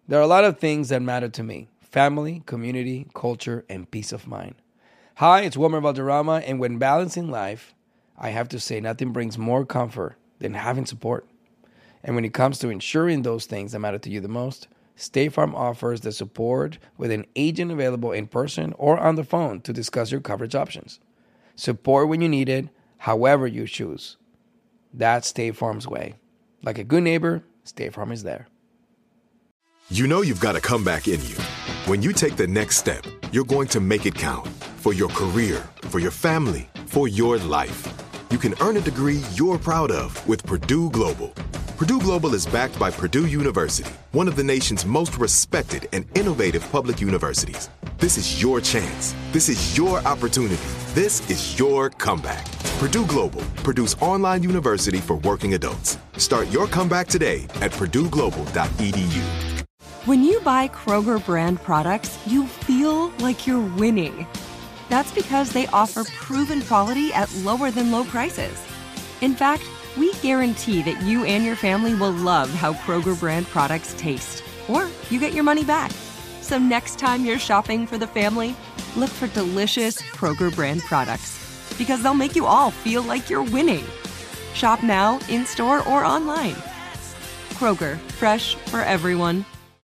There are a lot of things that matter to me: family, community, culture, and peace of mind. Hi, it's Wilmer Valderrama, and when balancing life, I have to say nothing brings more comfort than having support. And when it comes to ensuring those things that matter to you the most, State Farm offers the support with an agent available in person or on the phone to discuss your coverage options. Support when you need it, however you choose. That's State Farm's way. Like a good neighbor, State Farm is there. You know you've got a comeback in you. When you take the next step, you're going to make it count. For your career, for your family, for your life. You can earn a degree you're proud of with Purdue Global. Purdue Global is backed by Purdue University, one of the nation's most respected and innovative public universities. This is your chance. This is your opportunity. This is your comeback. Purdue Global, Purdue's online university for working adults. Start your comeback today at purdueglobal.edu. When you buy Kroger brand products, you feel like you're winning. That's because they offer proven quality at lower than low prices. In fact, we guarantee that you and your family will love how Kroger brand products taste, or you get your money back. So next time you're shopping for the family, look for delicious Kroger brand products, because they'll make you all feel like you're winning. Shop now, in-store, or online. Kroger, fresh for everyone.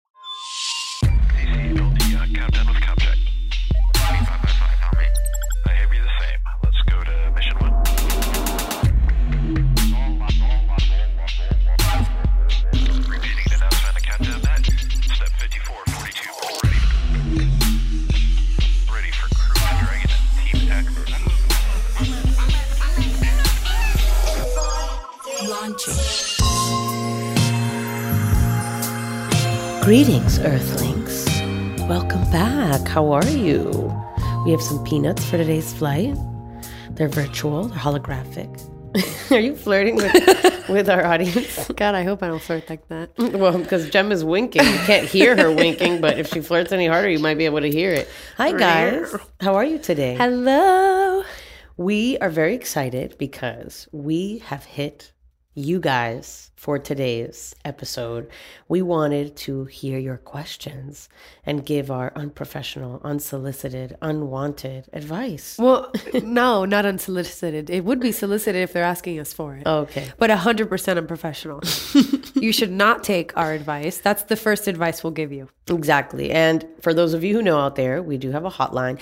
Countdown with comp check. 555, how many? I have you the same. Let's go to mission 1. Repeating the announcement on the countdown net. Step 54, 42, ready. Ready for Crew and Dragon Team X. Launching. Greetings, Earthlings. Welcome back. How are you? We have some peanuts for today's flight. They're virtual, they're holographic. Are you flirting with our audience? God, I hope I don't flirt like that. Well, because Jem is winking. You can't hear her winking, but if she flirts any harder, you might be able to hear it. Hi, guys. How are you today? Hello. We are very excited because we have hit you guys for today's episode. We wanted to hear your questions and give our unprofessional, unsolicited, unwanted advice. Well, no, not unsolicited. It would be solicited if they're asking us for it. Okay. But 100% unprofessional. You should not take our advice. That's the first advice we'll give you. Exactly. And for those of you who know out there, we do have a hotline,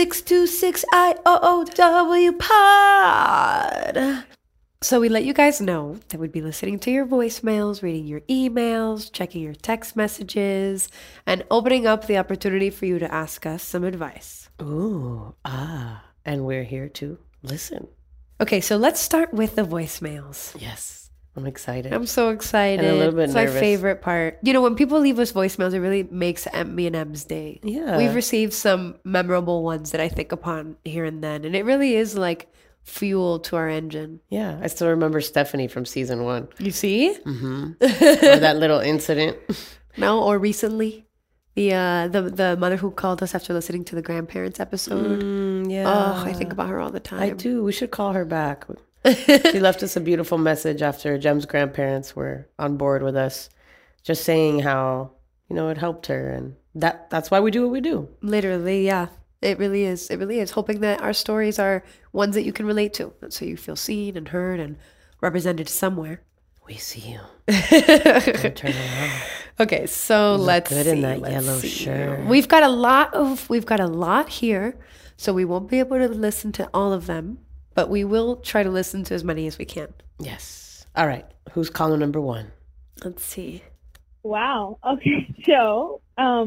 626-IOOW pod. So we let you guys know that we'd be listening to your voicemails, reading your emails, checking your text messages, and opening up the opportunity for you to ask us some advice. Ooh, and we're here to listen. Okay, so let's start with the voicemails. Yes, I'm excited. I'm so excited. And a little bit it's nervous. It's my favorite part. You know, when people leave us voicemails, it really makes me and Em's day. Yeah. We've received some memorable ones that I think upon here and then, and it really is like fuel to our engine. Yeah, I still remember Stephanie from season 1. You see? Mm-hmm. Or that little incident. No, or recently, the mother who called us after listening to the grandparents episode. Yeah. Oh, I think about her all the time. I do. We should call her back. She left us a beautiful message after Jem's grandparents were on board with us, just saying how, it helped her. And that's why we do what we do. Literally, yeah. It really is. It really is. Hoping that our stories are ones that you can relate to. So you feel seen and heard and represented somewhere. We see you. Don't turn around. Okay, so let's good see. In that yellow shirt. We've got a lot here, so we won't be able to listen to all of them, but we will try to listen to as many as we can. Yes. All right. Who's caller number 1? Let's see. Wow. Okay. So,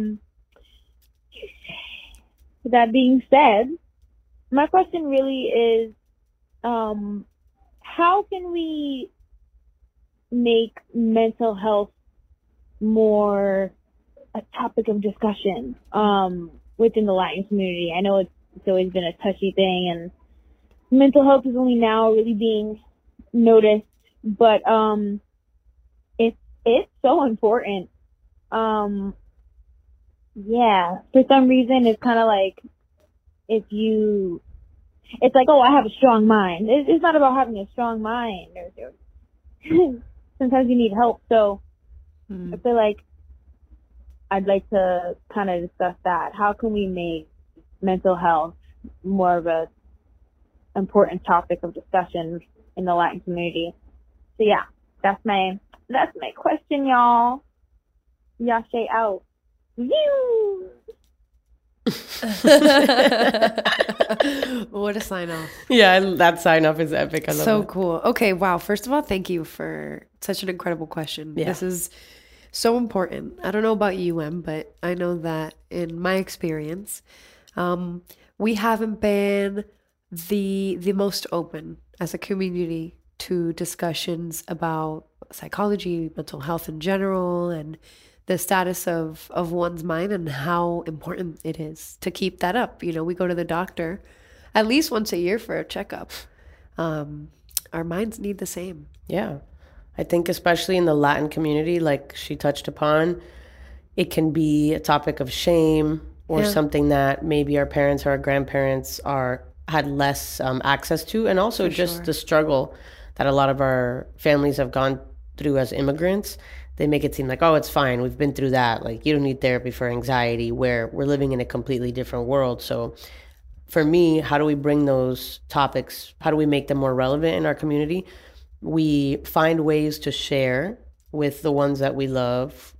with that being said, my question really is, how can we make mental health more a topic of discussion within the Latin community? I know it's always been a touchy thing, and mental health is only now really being noticed, but it's so important. Yeah, for some reason, it's kind of like it's like, oh, I have a strong mind. It's not about having a strong mind. Sometimes you need help. So I feel like I'd like to kind of discuss that. How can we make mental health more of a important topic of discussion in the Latin community? So yeah, that's my question, y'all. Yashe out. View. What a sign off. Yeah, that sign off is epic. I love So it. cool. Okay, wow. First of all, thank you for such an incredible question. Yeah. This is so important. I don't know about you, Em, but I know that in my experience, we haven't been the most open as a community to discussions about psychology, mental health in general, and the status of one's mind and how important it is to keep that up. You know, we go to the doctor at least once a year for a checkup. Our minds need the same. Yeah. I think especially in the Latin community, like she touched upon, it can be a topic of shame or Yeah. something that maybe our parents or our grandparents had less access to, and also just sure. the struggle that a lot of our families have gone through as immigrants. They make it seem like, oh, it's fine. We've been through that. Like, you don't need therapy for anxiety, where we're living in a completely different world. So for me, how do we bring those topics? How do we make them more relevant in our community? We find ways to share with the ones that we love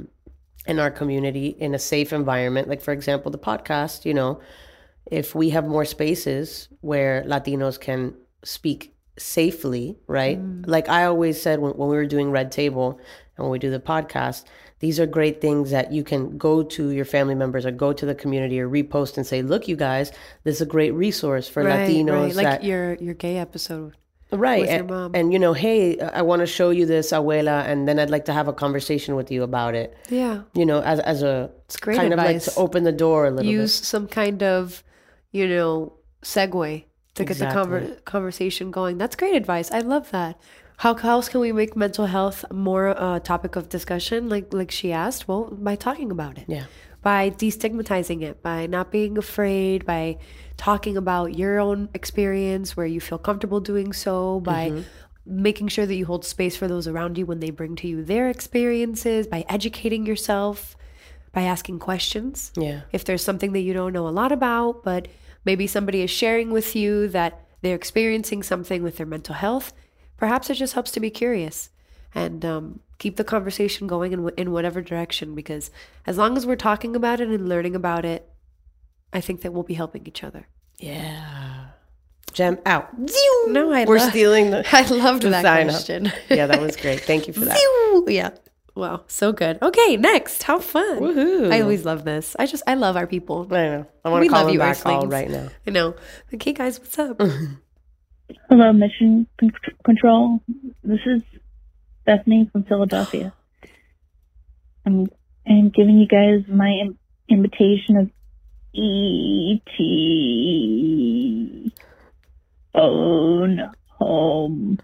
in our community in a safe environment. Like, for example, the podcast, you know, if we have more spaces where Latinos can speak safely, right? Like I always said when we were doing Red Table and when we do the podcast, these are great things that you can go to your family members or go to the community or repost and say, look, you guys, this is a great resource for Latinos. Like that, your gay episode. right. with your And, mom. and, you know, hey, I want to show you this, abuela, and then I'd like to have a conversation with you about it. Yeah. You know, as a It's great kind advice. of like to open the door a little Use some kind of, you know, segue to get the Exactly. conversation going. That's great advice. I love that. How else can we make mental health more a topic of discussion, like she asked? Well, by talking about it. bit. Yeah. By destigmatizing it, by not being afraid, by talking about your own experience where you feel comfortable doing so, by making sure that you hold space for those around you when they bring to you their experiences, by educating yourself, by asking questions. Yeah. If there's something that you don't know a lot about, but maybe somebody is sharing with you that they're experiencing something with their mental health, perhaps it just helps to be curious and keep the conversation going in whatever direction, because as long as we're talking about it and learning about it, I think that we'll be helping each other. Yeah. Gem out. No, We're stealing the I loved the that sign up. question. Yeah, that was great. Thank you for that. Yeah. Wow, so good. Okay, next. How fun. Woohoo. I always love this. I love our people. I know. I want We to call love them you, back all Earthlings. right now. I know. Okay, guys, what's up? Hello, Mission Control. This is Bethany from Philadelphia. I'm giving you guys my invitation of E.T. Phone Home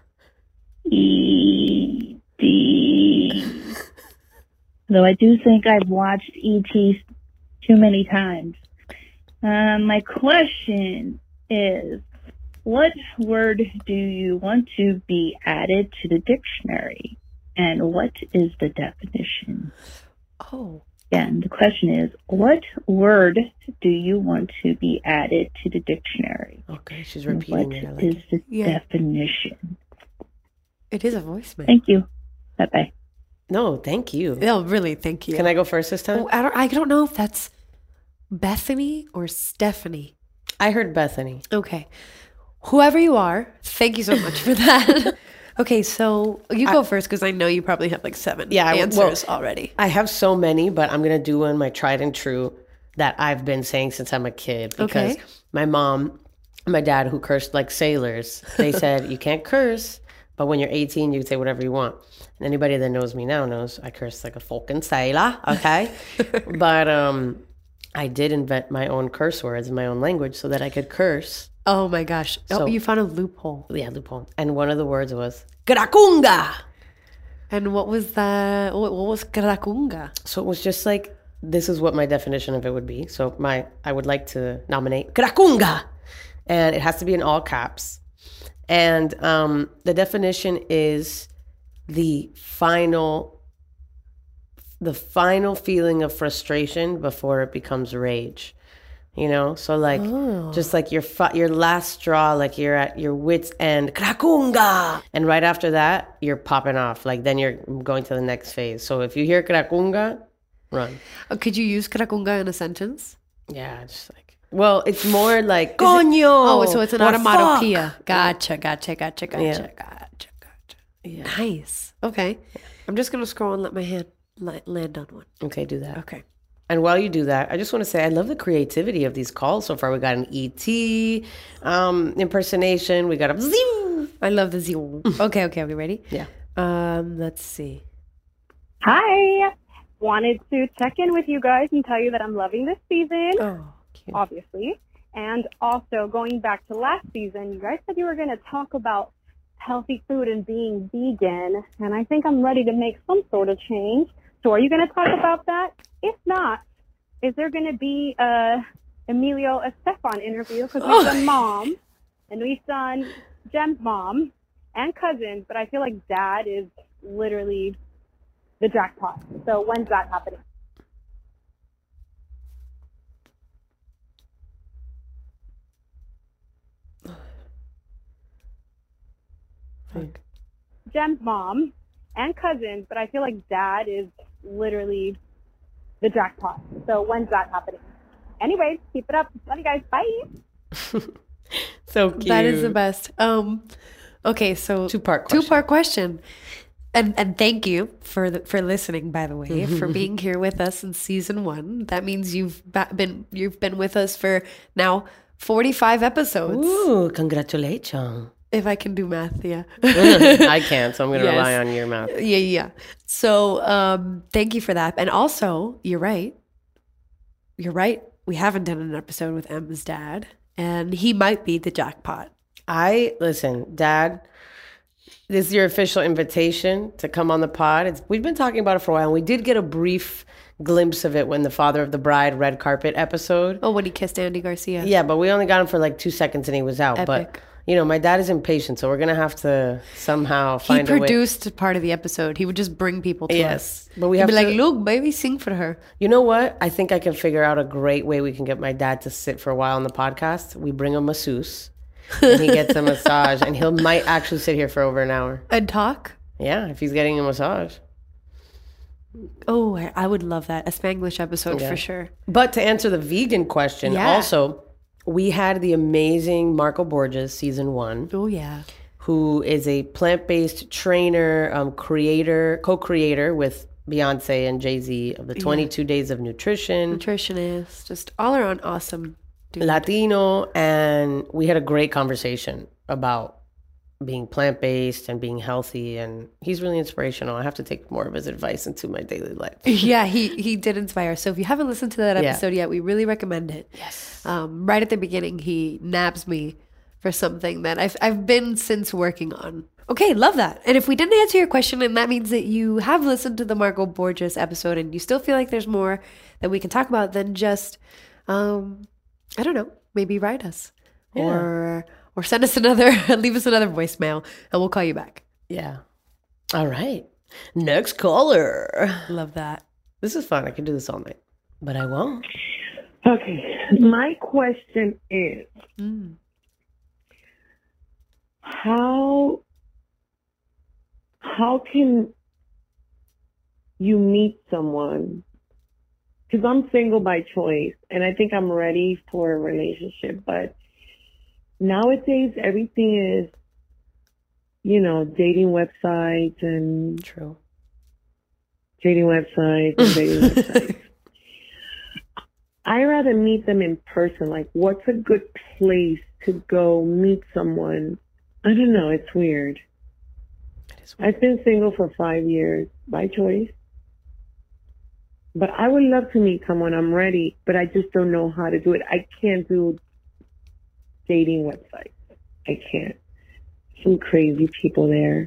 E.T. Though I do think I've watched E.T. too many times. My question is, what word do you want to be added to the dictionary? And what is the definition? Oh, Again, the question is, what word do you want to be added to the dictionary? Okay, she's And repeating what it. I like is it. the Yeah. definition? it is a voicemail. Thank you. Bye-bye. No, thank you. Oh, really? Thank you. Can I go first this time? Oh, I don't know if that's Bethany or Stephanie. I heard Bethany. Okay. Whoever you are, thank you so much for that. Okay, so you go first because I know you probably have like 7 answers already. I have so many, but I'm going to do one, my tried and true, that I've been saying since I'm a kid. Because Okay. my mom and my dad, who cursed like sailors, they said, you can't curse, but when you're 18, you can say whatever you want. And anybody that knows me now knows I curse like a fucking sailor, okay? But I did invent my own curse words in my own language so that I could curse. Oh my gosh. So- You found a loophole. Yeah, loophole. And one of the words was Gracunga. And what was that? What was Gracunga? So it was just like, this is what my definition of it would be. So I would like to nominate Gracunga. And it has to be in all caps. And the definition is the final the final feeling of frustration before it becomes rage. You know, so like just like your last straw, like you're at your wit's end, Krakunga, and right after that you're popping off. Like then you're going to the next phase. So if you hear Krakunga, run. Could you use Krakunga in a sentence? Yeah, just like, well, it's more like coño. Oh, so it's an or automatopoeia. fuck. Gotcha. Yeah. Yeah. Nice. Okay. I'm just gonna scroll and let my hand land on one. Okay, do that. Okay. And while you do that, I just want to say I love the creativity of these calls so far. We got an ET impersonation. We got a zing. I love the zero. Okay. Are we ready? Yeah. Let's see. Hi. Wanted to check in with you guys and tell you that I'm loving this season, Oh, cute. obviously. And also, going back to last season, you guys said you were going to talk about healthy food and being vegan. And I think I'm ready to make some sort of change. So are you going to talk about that? If not, is there going to be a Emilio Estefan interview? Because we've done mom, and we've done Jem's mom and cousins, but I feel like dad is literally the jackpot. So when's that happening? Jem's mom and cousins, but I feel like dad is literally the jackpot. So when's that happening? Anyways, keep it up. Love you guys. Bye. So cute. That is the best. Okay, so Two-part question. And thank you for listening, by the way, for being here with us in season 1. That means you've been with us for now 45 episodes. Ooh, congratulations. If I can do math, yeah. I can't, so I'm going to Yes. rely on your mouth. Yeah. So thank you for that. And also, you're right. We haven't done an episode with Em's dad, and he might be the jackpot. Listen, Dad, this is your official invitation to come on the pod. We've been talking about it for a while, and we did get a brief glimpse of it when the Father of the Bride red carpet episode. Oh, when he kissed Andy Garcia. Yeah, but we only got him for like 2 seconds and he was out. Epic. But, you know, my dad is impatient, so we're going to have to somehow He find a way. produced part of the episode. He would just bring people to us. But we He'd have be to, like, look, baby, sing for her. you know what? I think I can figure out a great way we can get my dad to sit for a while on the podcast. We bring a masseuse and he gets a massage and he might actually sit here for over an hour. And talk. Yeah, if he's getting a massage. Oh, I would love that. A Spanglish episode Yeah. for sure. But to answer the vegan question, Yeah. also, we had the amazing Marco Borges, season 1, Oh, yeah. who is a plant-based trainer, co-creator with Beyonce and Jay-Z of the 22 Days of Nutrition, Nutritionist. Just all around awesome dude. Latino, and we had a great conversation about being plant-based and being healthy, and he's really inspirational. I have to take more of his advice into my daily life. Yeah, he did inspire. So if you haven't listened to that Yeah. episode yet, we really recommend it. Yes. Right at the beginning, he nabs me for something that I've been since working on. Okay, love that. And if we didn't answer your question, and that means that you have listened to the Marco Borges episode and you still feel like there's more that we can talk about, then just, I don't know, maybe write us or send us leave us another voicemail and we'll call you back. Yeah. All right. Next caller. Love that. This is fun. I can do this all night, but I won't. Okay, my question is, how can you meet someone? Because I'm single by choice, and I think I'm ready for a relationship, but nowadays everything is, dating websites and True. dating websites. I rather meet them in person. Like, what's a good place to go meet someone? I don't know. It's weird. I've been single for 5 years by choice. But I would love to meet someone. I'm ready, but I just don't know how to do it. I can't do dating websites. I can't. Some crazy people there.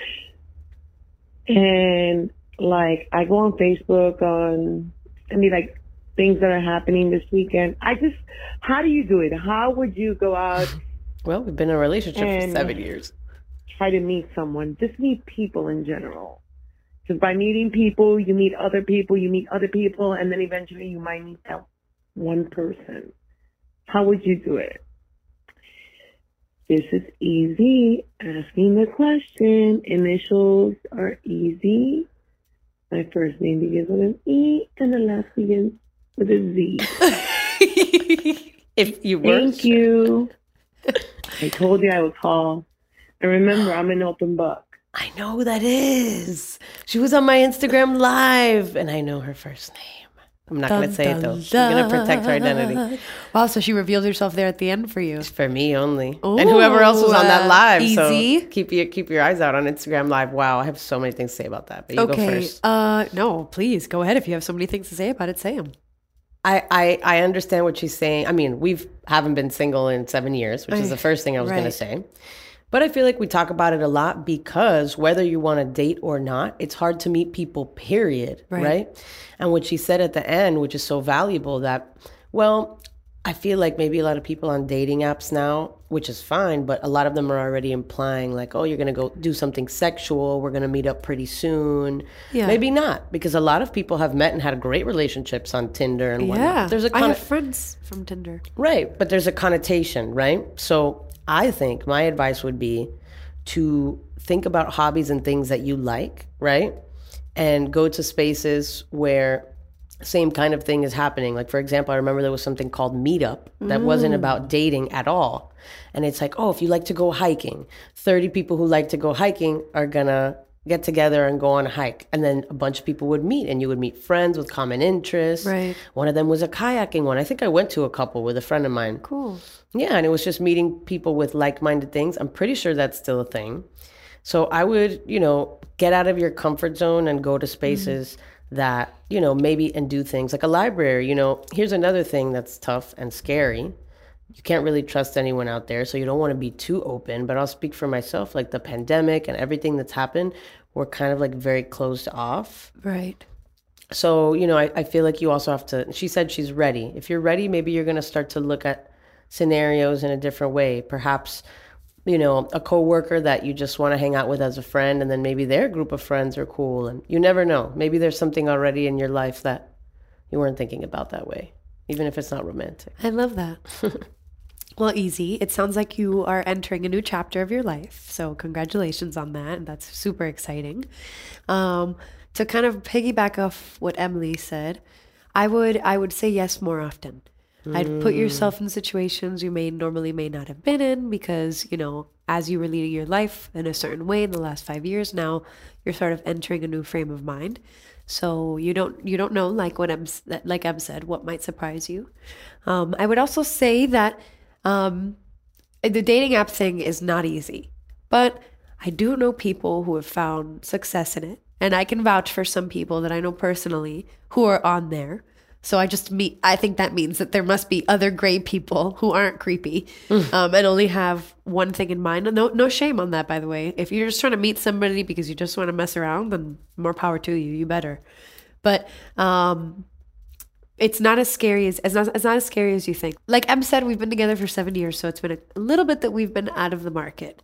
And like, I go on Facebook like things that are happening this weekend. How do you do it? How would you go out, Well, we've been in a relationship for And- 7 years. try to meet someone? Just meet people in general. Because by meeting people, you meet other people, and then eventually you might meet that one person. How would you do it? This is easy. Asking the question. Initials are easy. My first name begins with an E, and the last begins with a Z. If you were. Thank you. I told you I would call. And remember, I'm an open book. I know who that is. She was on my Instagram live, and I know her first name. I'm not going to say it, though. She's going to protect her identity. Wow, so she revealed herself there at the end for you. It's for me only. Ooh, and whoever else was on that live. easy. So keep your eyes out on Instagram Live. Wow, I have so many things to say about that. But you go first. No, please, go ahead. If you have so many things to say about it, say them. I understand what she's saying. I mean, haven't been single in 7 years, which is the first thing I was going to say. But I feel like we talk about it a lot because whether you want to date or not, it's hard to meet people, period, right? And what she said at the end, which is so valuable, that, well, I feel like maybe a lot of people on dating apps now, which is fine, but a lot of them are already implying like, oh, you're going to go do something sexual. We're going to meet up pretty soon. Yeah. Maybe not, because a lot of people have met and had great relationships on Tinder and whatnot. Yeah, I have friends from Tinder. Right, but there's a connotation, right? So I think my advice would be to think about hobbies and things that you like, right? And go to spaces where same kind of thing is happening. Like, for example, I remember there was something called Meetup that wasn't about dating at all. And it's like, oh, if you like to go hiking, 30 people who like to go hiking are gonna get together and go on a hike. And then a bunch of people would meet, and you would meet friends with common interests. Right. One of them was a kayaking one. I think I went to a couple with a friend of mine. Cool. Yeah, and it was just meeting people with like-minded things. I'm pretty sure that's still a thing. So I would, get out of your comfort zone and go to spaces that, maybe, and do things like a library. Here's another thing that's tough and scary. You can't really trust anyone out there, so you don't want to be too open. But I'll speak for myself, like the pandemic and everything that's happened, we're kind of like very closed off. Right. So, I feel like you also have to, she said she's ready. If you're ready, maybe you're going to start to look at scenarios in a different way. Perhaps, a coworker that you just want to hang out with as a friend, and then maybe their group of friends are cool. And you never know. Maybe there's something already in your life that you weren't thinking about that way, even if it's not romantic. I love that. Well, easy. It sounds like you are entering a new chapter of your life. So congratulations on that. And that's super exciting. To kind of piggyback off what Emily said, I would say yes more often. I'd put yourself in situations you may not have been in because, as you were leading your life in a certain way in the last 5 years, now you're sort of entering a new frame of mind. So you don't know, like Em said, what might surprise you. I would also say that the dating app thing is not easy, but I do know people who have found success in it, and I can vouch for some people that I know personally who are on there. So I think that means that there must be other great people who aren't creepy and only have one thing in mind. And no shame on that, by the way. If you're just trying to meet somebody because you just want to mess around, then more power to you. You better. But it's not as scary as it's not as scary as you think. Like Em said, we've been together for 7 years, so it's been a little bit that we've been out of the market.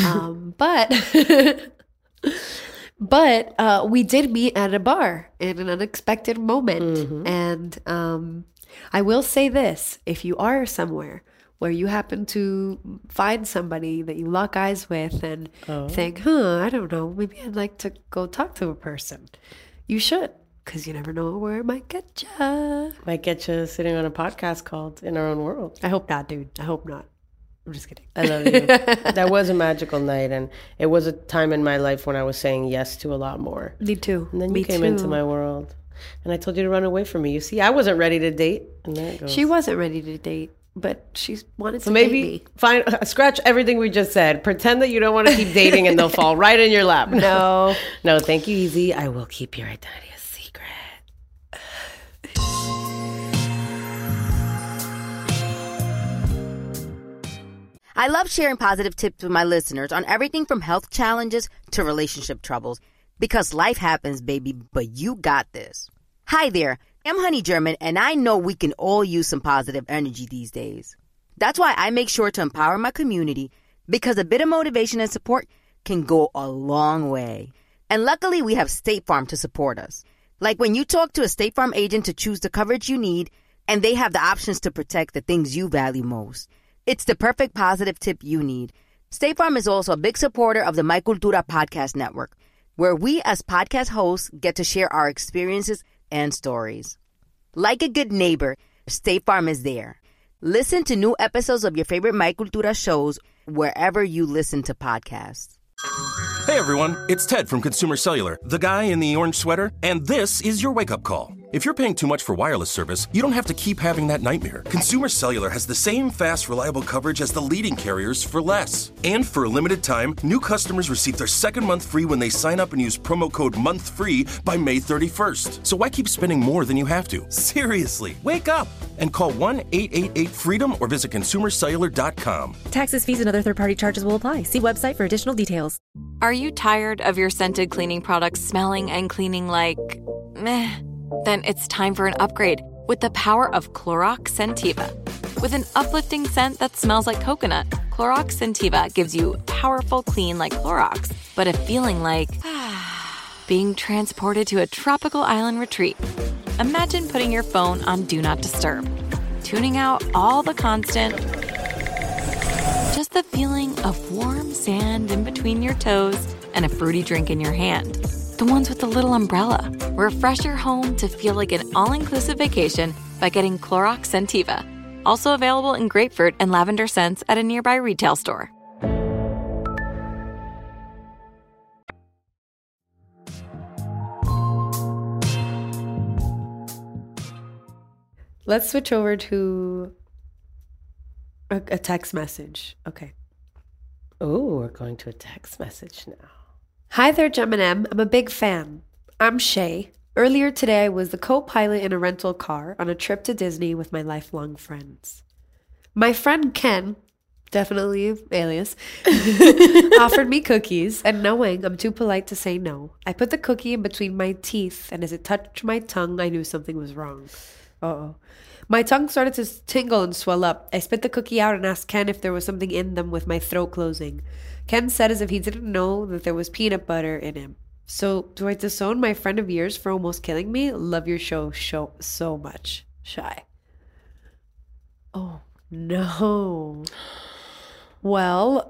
But we did meet at a bar in an unexpected moment. And I will say this, if you are somewhere where you happen to find somebody that you lock eyes with and think, I don't know, maybe I'd like to go talk to a person, you should, because you never know where it might get you. Might get you sitting on a podcast called In Our Own World. I hope not, dude. I hope not. I'm just kidding. I love you. That was a magical night, and it was a time in my life when I was saying yes to a lot more. Me too. And then you came into my world, and I told you to run away from me. You see, I wasn't ready to date, and there it goes. She wasn't ready to date, but she wanted to maybe date me. Fine, scratch everything we just said. Pretend that you don't want to keep dating, and they'll fall right in your lap. No, thank you, Easy. I will keep your identity a secret. I love sharing positive tips with my listeners on everything from health challenges to relationship troubles. Because life happens, baby, but you got this. Hi there, I'm Honey German, and I know we can all use some positive energy these days. That's why I make sure to empower my community, because a bit of motivation and support can go a long way. And luckily, we have State Farm to support us. Like when you talk to a State Farm agent to choose the coverage you need, and they have the options to protect the things you value most. It's the perfect positive tip you need. State Farm is also a big supporter of the My Cultura podcast network, where we as podcast hosts get to share our experiences and stories. Like a good neighbor, State Farm is there. Listen to new episodes of your favorite My Cultura shows wherever you listen to podcasts. Hey everyone, it's Ted from Consumer Cellular, the guy in the orange sweater, and this is your wake-up call. If you're paying too much for wireless service, you don't have to keep having that nightmare. Consumer Cellular has the same fast, reliable coverage as the leading carriers for less. And for a limited time, new customers receive their second month free when they sign up and use promo code MONTHFREE by May 31st. So why keep spending more than you have to? Seriously, wake up and call 1-888-FREEDOM or visit consumercellular.com. Taxes, fees, and other third-party charges will apply. See website for additional details. Are you tired of your scented cleaning products smelling and cleaning like meh? Then it's time for an upgrade with the power of Clorox Scentiva. With an uplifting scent that smells like coconut, Clorox Scentiva gives you powerful clean like Clorox, but a feeling like being transported to a tropical island retreat. Imagine putting your phone on Do Not Disturb, tuning out all the constant, just the feeling of warm sand in between your toes and a fruity drink in your hand. The ones with the little umbrella. Refresh your home to feel like an all-inclusive vacation by getting Clorox Scentiva. Also available in grapefruit and lavender scents at a nearby retail store. Let's switch over to a text message. Okay. Oh, we're going to a text message now. Hi there, Gem and M. I'm a big fan. I'm Shay. Earlier today, I was the co-pilot in a rental car on a trip to Disney with my lifelong friends. My friend Ken, definitely alias, offered me cookies, and knowing I'm too polite to say no, I put the cookie in between my teeth, and as it touched my tongue, I knew something was wrong. Uh-oh. My tongue started to tingle and swell up. I spit the cookie out and asked Ken if there was something in them with my throat closing. Ken said as if he didn't know that there was peanut butter in him. So, do I disown my friend of years for almost killing me? Love your show so much. Shy. Oh, no. Well,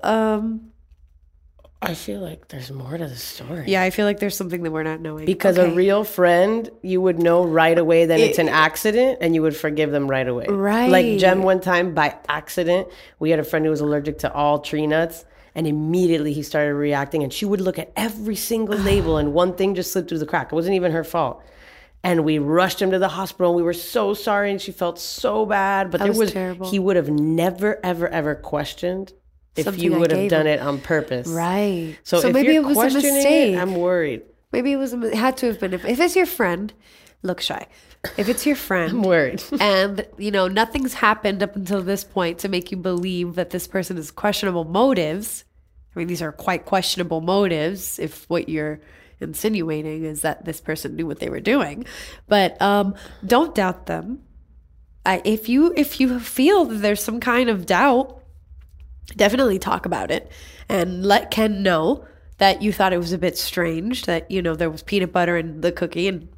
I feel like there's more to the story. Yeah, I feel like there's something that we're not knowing. Because a real friend, you would know right away that it's an accident and you would forgive them right away. Right. Like Jem one time, by accident, we had a friend who was allergic to all tree nuts. And immediately he started reacting. And she would look at every single label and one thing just slipped through the crack. It wasn't even her fault. And we rushed him to the hospital. And we were so sorry. And she felt so bad. But That was terrible. He would have never, ever, ever questioned if Something you I would have gave done him. it on purpose. Right. So if maybe you're it was a questioning mistake. it, I'm worried. Maybe it had to have been. If it's your friend, look, Shy. If it's your friend, I'm worried. And, nothing's happened up until this point to make you believe that this person has questionable motives. I mean, these are quite questionable motives if what you're insinuating is that this person knew what they were doing. But don't doubt them. If you feel that there's some kind of doubt, definitely talk about it and let Ken know that you thought it was a bit strange that, there was peanut butter in the cookie and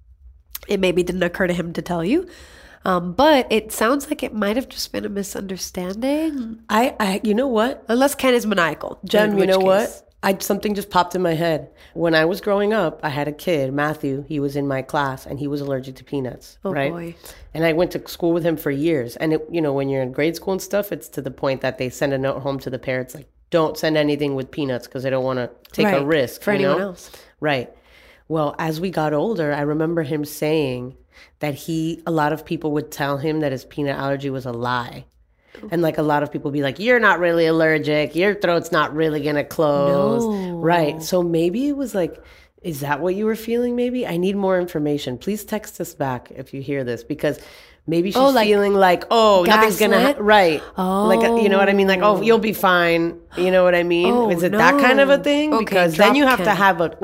it maybe didn't occur to him to tell you. But it sounds like it might have just been a misunderstanding. You know what? Unless Ken is maniacal. Jen, in you know which what? Something just popped in my head. When I was growing up, I had a kid, Matthew. He was in my class, and he was allergic to peanuts. Oh, right? boy. And I went to school with him for years. And, when you're in grade school and stuff, it's to the point that they send a note home to the parents, like, don't send anything with peanuts because they don't want to take a risk. For anyone else. Right. Well, as we got older, I remember him saying that a lot of people would tell him that his peanut allergy was a lie. And like a lot of people be like, you're not really allergic. Your throat's not really going to close. No. Right. So maybe it was like, is that what you were feeling maybe? I need more information. Please text us back if you hear this because maybe she's feeling like, nothing's going to, right. Oh. Like, you know what I mean? Like, you'll be fine. You know what I mean? Oh, is it that kind of a thing? Okay, because then you have Ken. to have a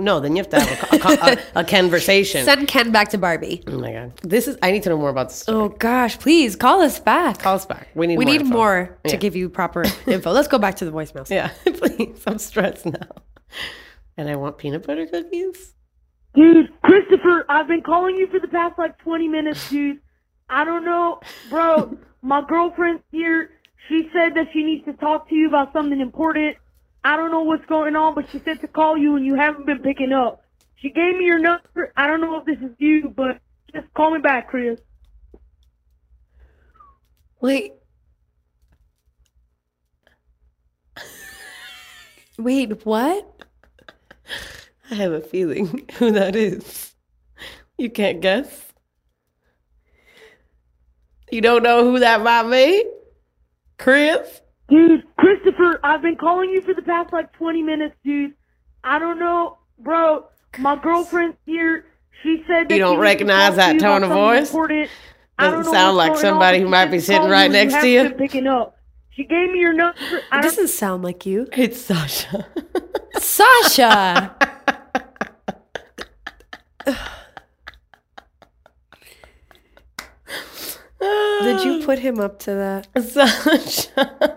conversation. Send Ken back to Barbie. Oh my God. I need to know more about this story. Oh gosh, please call us back. Call us back. We need more info. to give you proper info. Let's go back to the voicemails. Yeah, please. I'm stressed now. And I want peanut butter cookies. Dude, Christopher, I've been calling you for the past 20 minutes, dude. I don't know, bro. My girlfriend's here. She said that she needs to talk to you about something important. I don't know what's going on, but she said to call you and you haven't been picking up. She gave me your number. I don't know if this is you, but just call me back, Chris. Wait, what? I have a feeling who that is. You can't guess? You don't know who that might be? Chris? Dude, Christopher, I've been calling you for the past 20 minutes, dude. I don't know, bro. My girlfriend's here. She said that You don't she needs to recognize talk to that you tone about of something voice? important. I don't Doesn't know sound what's like going somebody on, who but might she be said to sitting call right and next to haven't you. been picking up. She gave me your number. It doesn't sound like you. It's Sasha. Sasha! Did you put him up to that? Sasha.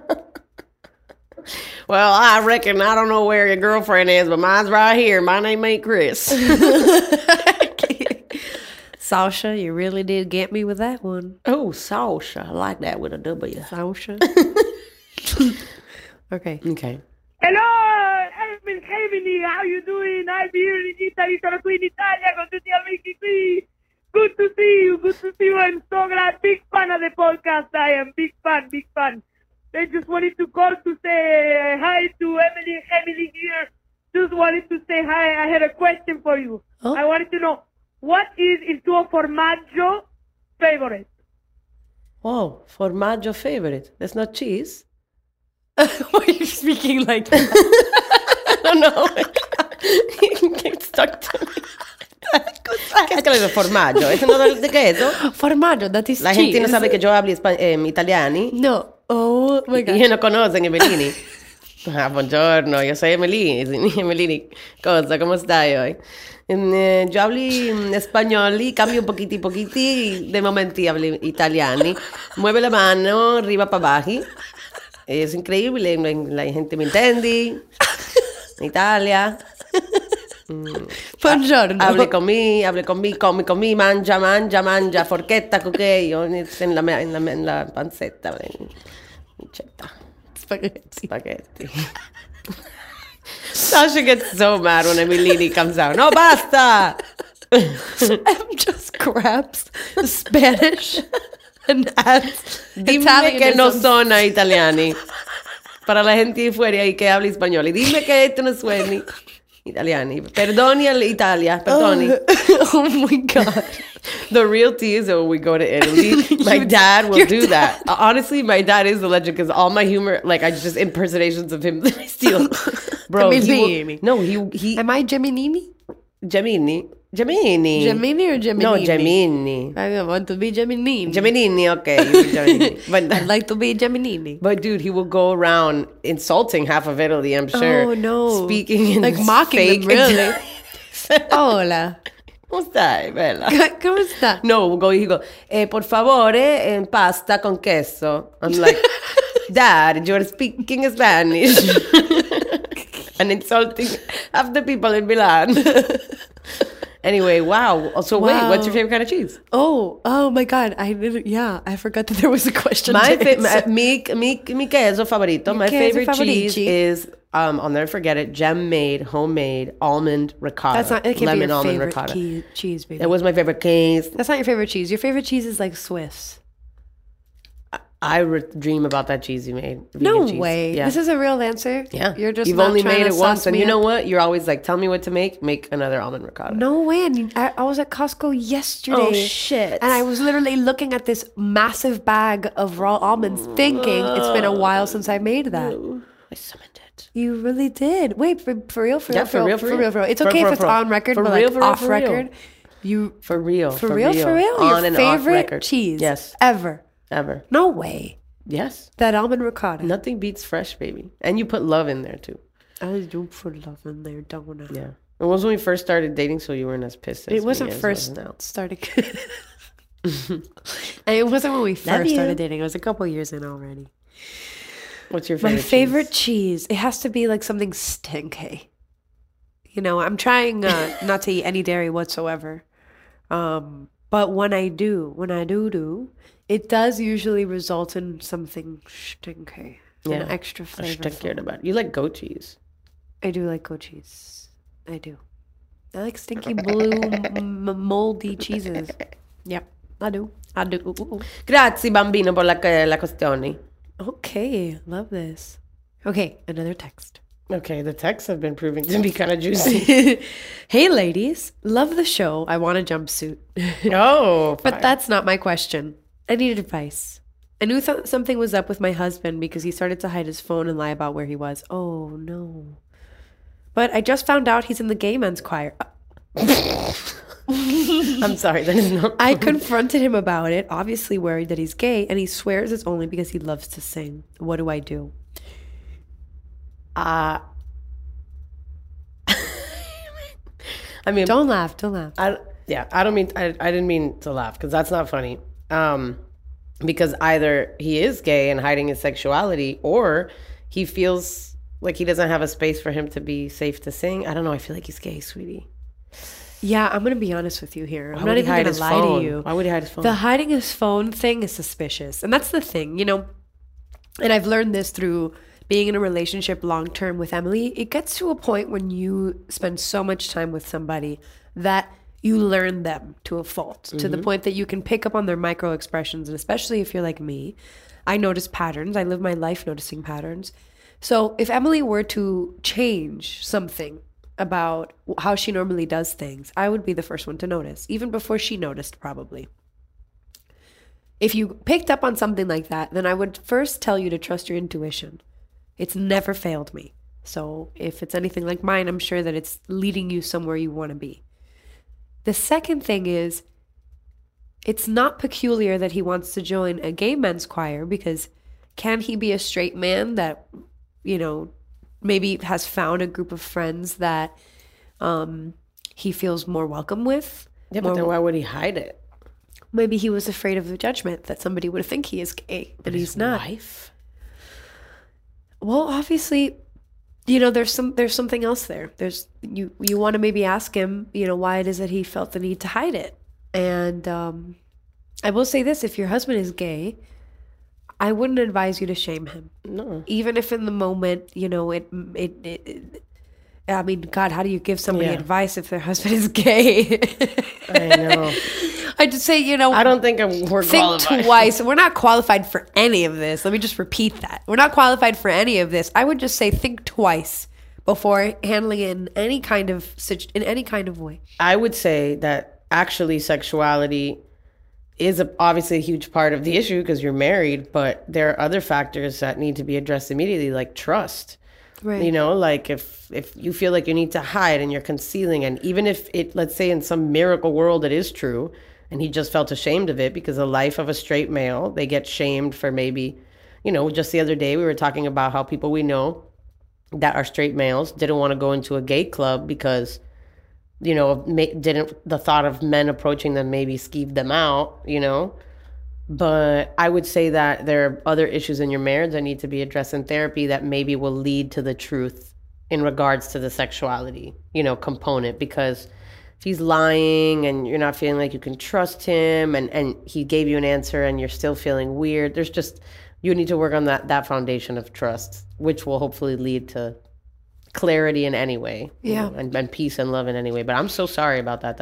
Well, I reckon I don't know where your girlfriend is, but mine's right here. My name ain't Chris. Sasha, you really did get me with that one. Oh, Sasha. I like that with a W. Sasha. Okay. Okay. Hello, Miss Emily. How you doing? I'm here in Italy, sono qui in Italia con tutti gli amici qui. Good to see you. Good to see you. I'm so glad. Big fan of the podcast. I am big fan. Big fan. I just wanted to call to say hi to Emily here. Just wanted to say hi. I had a question for you. Oh. I wanted to know, what is il tuo formaggio favorite? Oh, formaggio favorite. That's not cheese. Why are you speaking like that? I don't know. Get stuck to me. ¿Qué es que es formaggio? ¿Es uno de queso? Formaggio, that is La cheese. gente no sabe que yo hablo italiani. No. Oh my God. Y no conocen Emelini. Ah, buongiorno, yo soy Emelini. Emelini, cosa, ¿cómo estás hoy? Yo hablo español y cambio un poquiti, de momento hablo italiani. Mueve la mano, arriba para abajo. Es increíble, la gente me entiende. Italia. Buongiorno. Hable conmigo, come, mangia, forchetta, cucchiaio, en la pancetta. Spaghetti. Sasha gets so mad when Emilini comes out. No, basta! Em just grabs Spanish and adds Dime Italian. que no son italiani. Para la gente de fuera y que habla español. Y dime que esto no suena italiani. Perdoni all'Italia. Perdoni. Oh my God. The real tea is that when we go to Italy, my dad will do that. Honestly, my dad is the legend because all my humor, like I just impersonations of him that I steal. Bro, he Am I Geminini? Gemini. Gemini or Geminini? No, Gemini. I want to be Geminini. Geminini, okay. You be Gemini. But I'd like to be Geminini. But dude, he will go around insulting half of Italy, I'm sure. Oh no. Speaking in like mocking fake them, really. Hola. ¿Cómo stai, bella? ¿Cómo está? No, he go, por favore, pasta con queso. I'm like, Dad, you're speaking Spanish. And insulting half the people in Milan. Anyway, wow. So wait, what's your favorite kind of cheese? Oh my God. I forgot that there was a question. Mi queso favorito. My favorite cheese is, I'll never forget it, Gem-made, homemade, almond ricotta. That's not, it can't lemon be your almond favorite ricotta. cheese, baby. It was my favorite cheese. That's not your favorite cheese. Your favorite cheese is like Swiss. I dream about that cheese you made. No cheese. way. Yeah. This is a real answer? Yeah. You're just You've not only trying made to it once. sauce And me you know up. what? You're always like, tell me what to make. Make another almond ricotta. No way. I was at Costco yesterday. Oh, shit. And I was literally looking at this massive bag of raw almonds thinking it's been a while since I made that. I summoned it. You really did. Wait, for real? Yeah, for real. It's okay if it's on record, but like off record. For real. For real? On Your and off favorite record. cheese? Yes. Ever? No way. Yes. That almond ricotta. Nothing beats fresh, baby. And you put love in there, too. I do put love in there, don't I? Yeah. It was when we first started dating, so you weren't as pissed as It wasn't me as first now. starting. And it wasn't when we Love first you. started dating. It was a couple years in already. What's your favorite My favorite cheese. It has to be like something stinky. You know, I'm trying not to eat any dairy whatsoever. But when I do, it does usually result in something stinky. Yeah. An extra flavor. Stinkier about it. You like goat cheese. I do like goat cheese. I do. I like stinky blue moldy cheeses. Yep, I do. Grazie bambino por la questione. Okay, love this. Okay, another text. Okay, the texts have been proving to be kind of juicy. Hey ladies, love the show. I want a jumpsuit. Oh, but that's not my question. I need advice. I knew something was up with my husband because he started to hide his phone and lie about where he was. Oh no. But I just found out he's in the gay men's choir. I'm sorry, that is not. I confronted him about it, obviously worried that he's gay, and he swears it's only because he loves to sing. What do I do? I mean, don't laugh. I didn't mean to laugh because that's not funny. Because either he is gay and hiding his sexuality, or he feels like he doesn't have a space for him to be safe to sing. I don't know. I feel like he's gay, sweetie. Yeah, I'm going to be honest with you here. I'm Why not would he even hide going to his lie phone? to you. Why would he hide his phone? The hiding his phone thing is suspicious. And that's the thing, you know. And I've learned this through being in a relationship long term with Emily. It gets to a point when you spend so much time with somebody that you learn them to a fault, to the point that you can pick up on their micro expressions. And especially if you're like me, I notice patterns. I live my life noticing patterns. So if Emily were to change something about how she normally does things, I would be the first one to notice, even before she noticed, probably. If you picked up on something like that, then I would first tell you to trust your intuition. It's never failed me. So if it's anything like mine, I'm sure that it's leading you somewhere you want to be. The second thing is, it's not peculiar that he wants to join a gay men's choir, because can he be a straight man that, you know, maybe has found a group of friends that he feels more welcome with? Yeah, but then why would he hide it? Maybe he was afraid of the judgment that somebody would think he is gay, but he's not. Wife? Well, obviously, you know, there's something else there. There's you want to maybe ask him, you know, why it is that he felt the need to hide it. And I will say this: if your husband is gay, I wouldn't advise you to shame him. No. Even if in the moment, you know, it I mean, God, how do you give somebody advice if their husband is gay? I know. I just say, you know, I don't think we're qualified. Think twice. We're not qualified for any of this. Let me just repeat that. We're not qualified for any of this. I would just say think twice before handling it in any kind of way. I would say that actually sexuality is obviously a huge part of the issue because you're married, but there are other factors that need to be addressed immediately, like trust. Right. You know, like if you feel like you need to hide and you're concealing, and even if it, let's say in some miracle world it is true, and he just felt ashamed of it, because the life of a straight male, they get shamed for maybe, you know, just the other day we were talking about how people we know that are straight males didn't want to go into a gay club because, you know, the thought of men approaching them maybe skeeved them out, you know. But I would say that there are other issues in your marriage that need to be addressed in therapy that maybe will lead to the truth in regards to the sexuality, you know, component. Because if he's lying and you're not feeling like you can trust him, and he gave you an answer and you're still feeling weird, there's just, you need to work on that foundation of trust, which will hopefully lead to clarity in any way. Yeah. You know, and peace and love in any way. But I'm so sorry about that.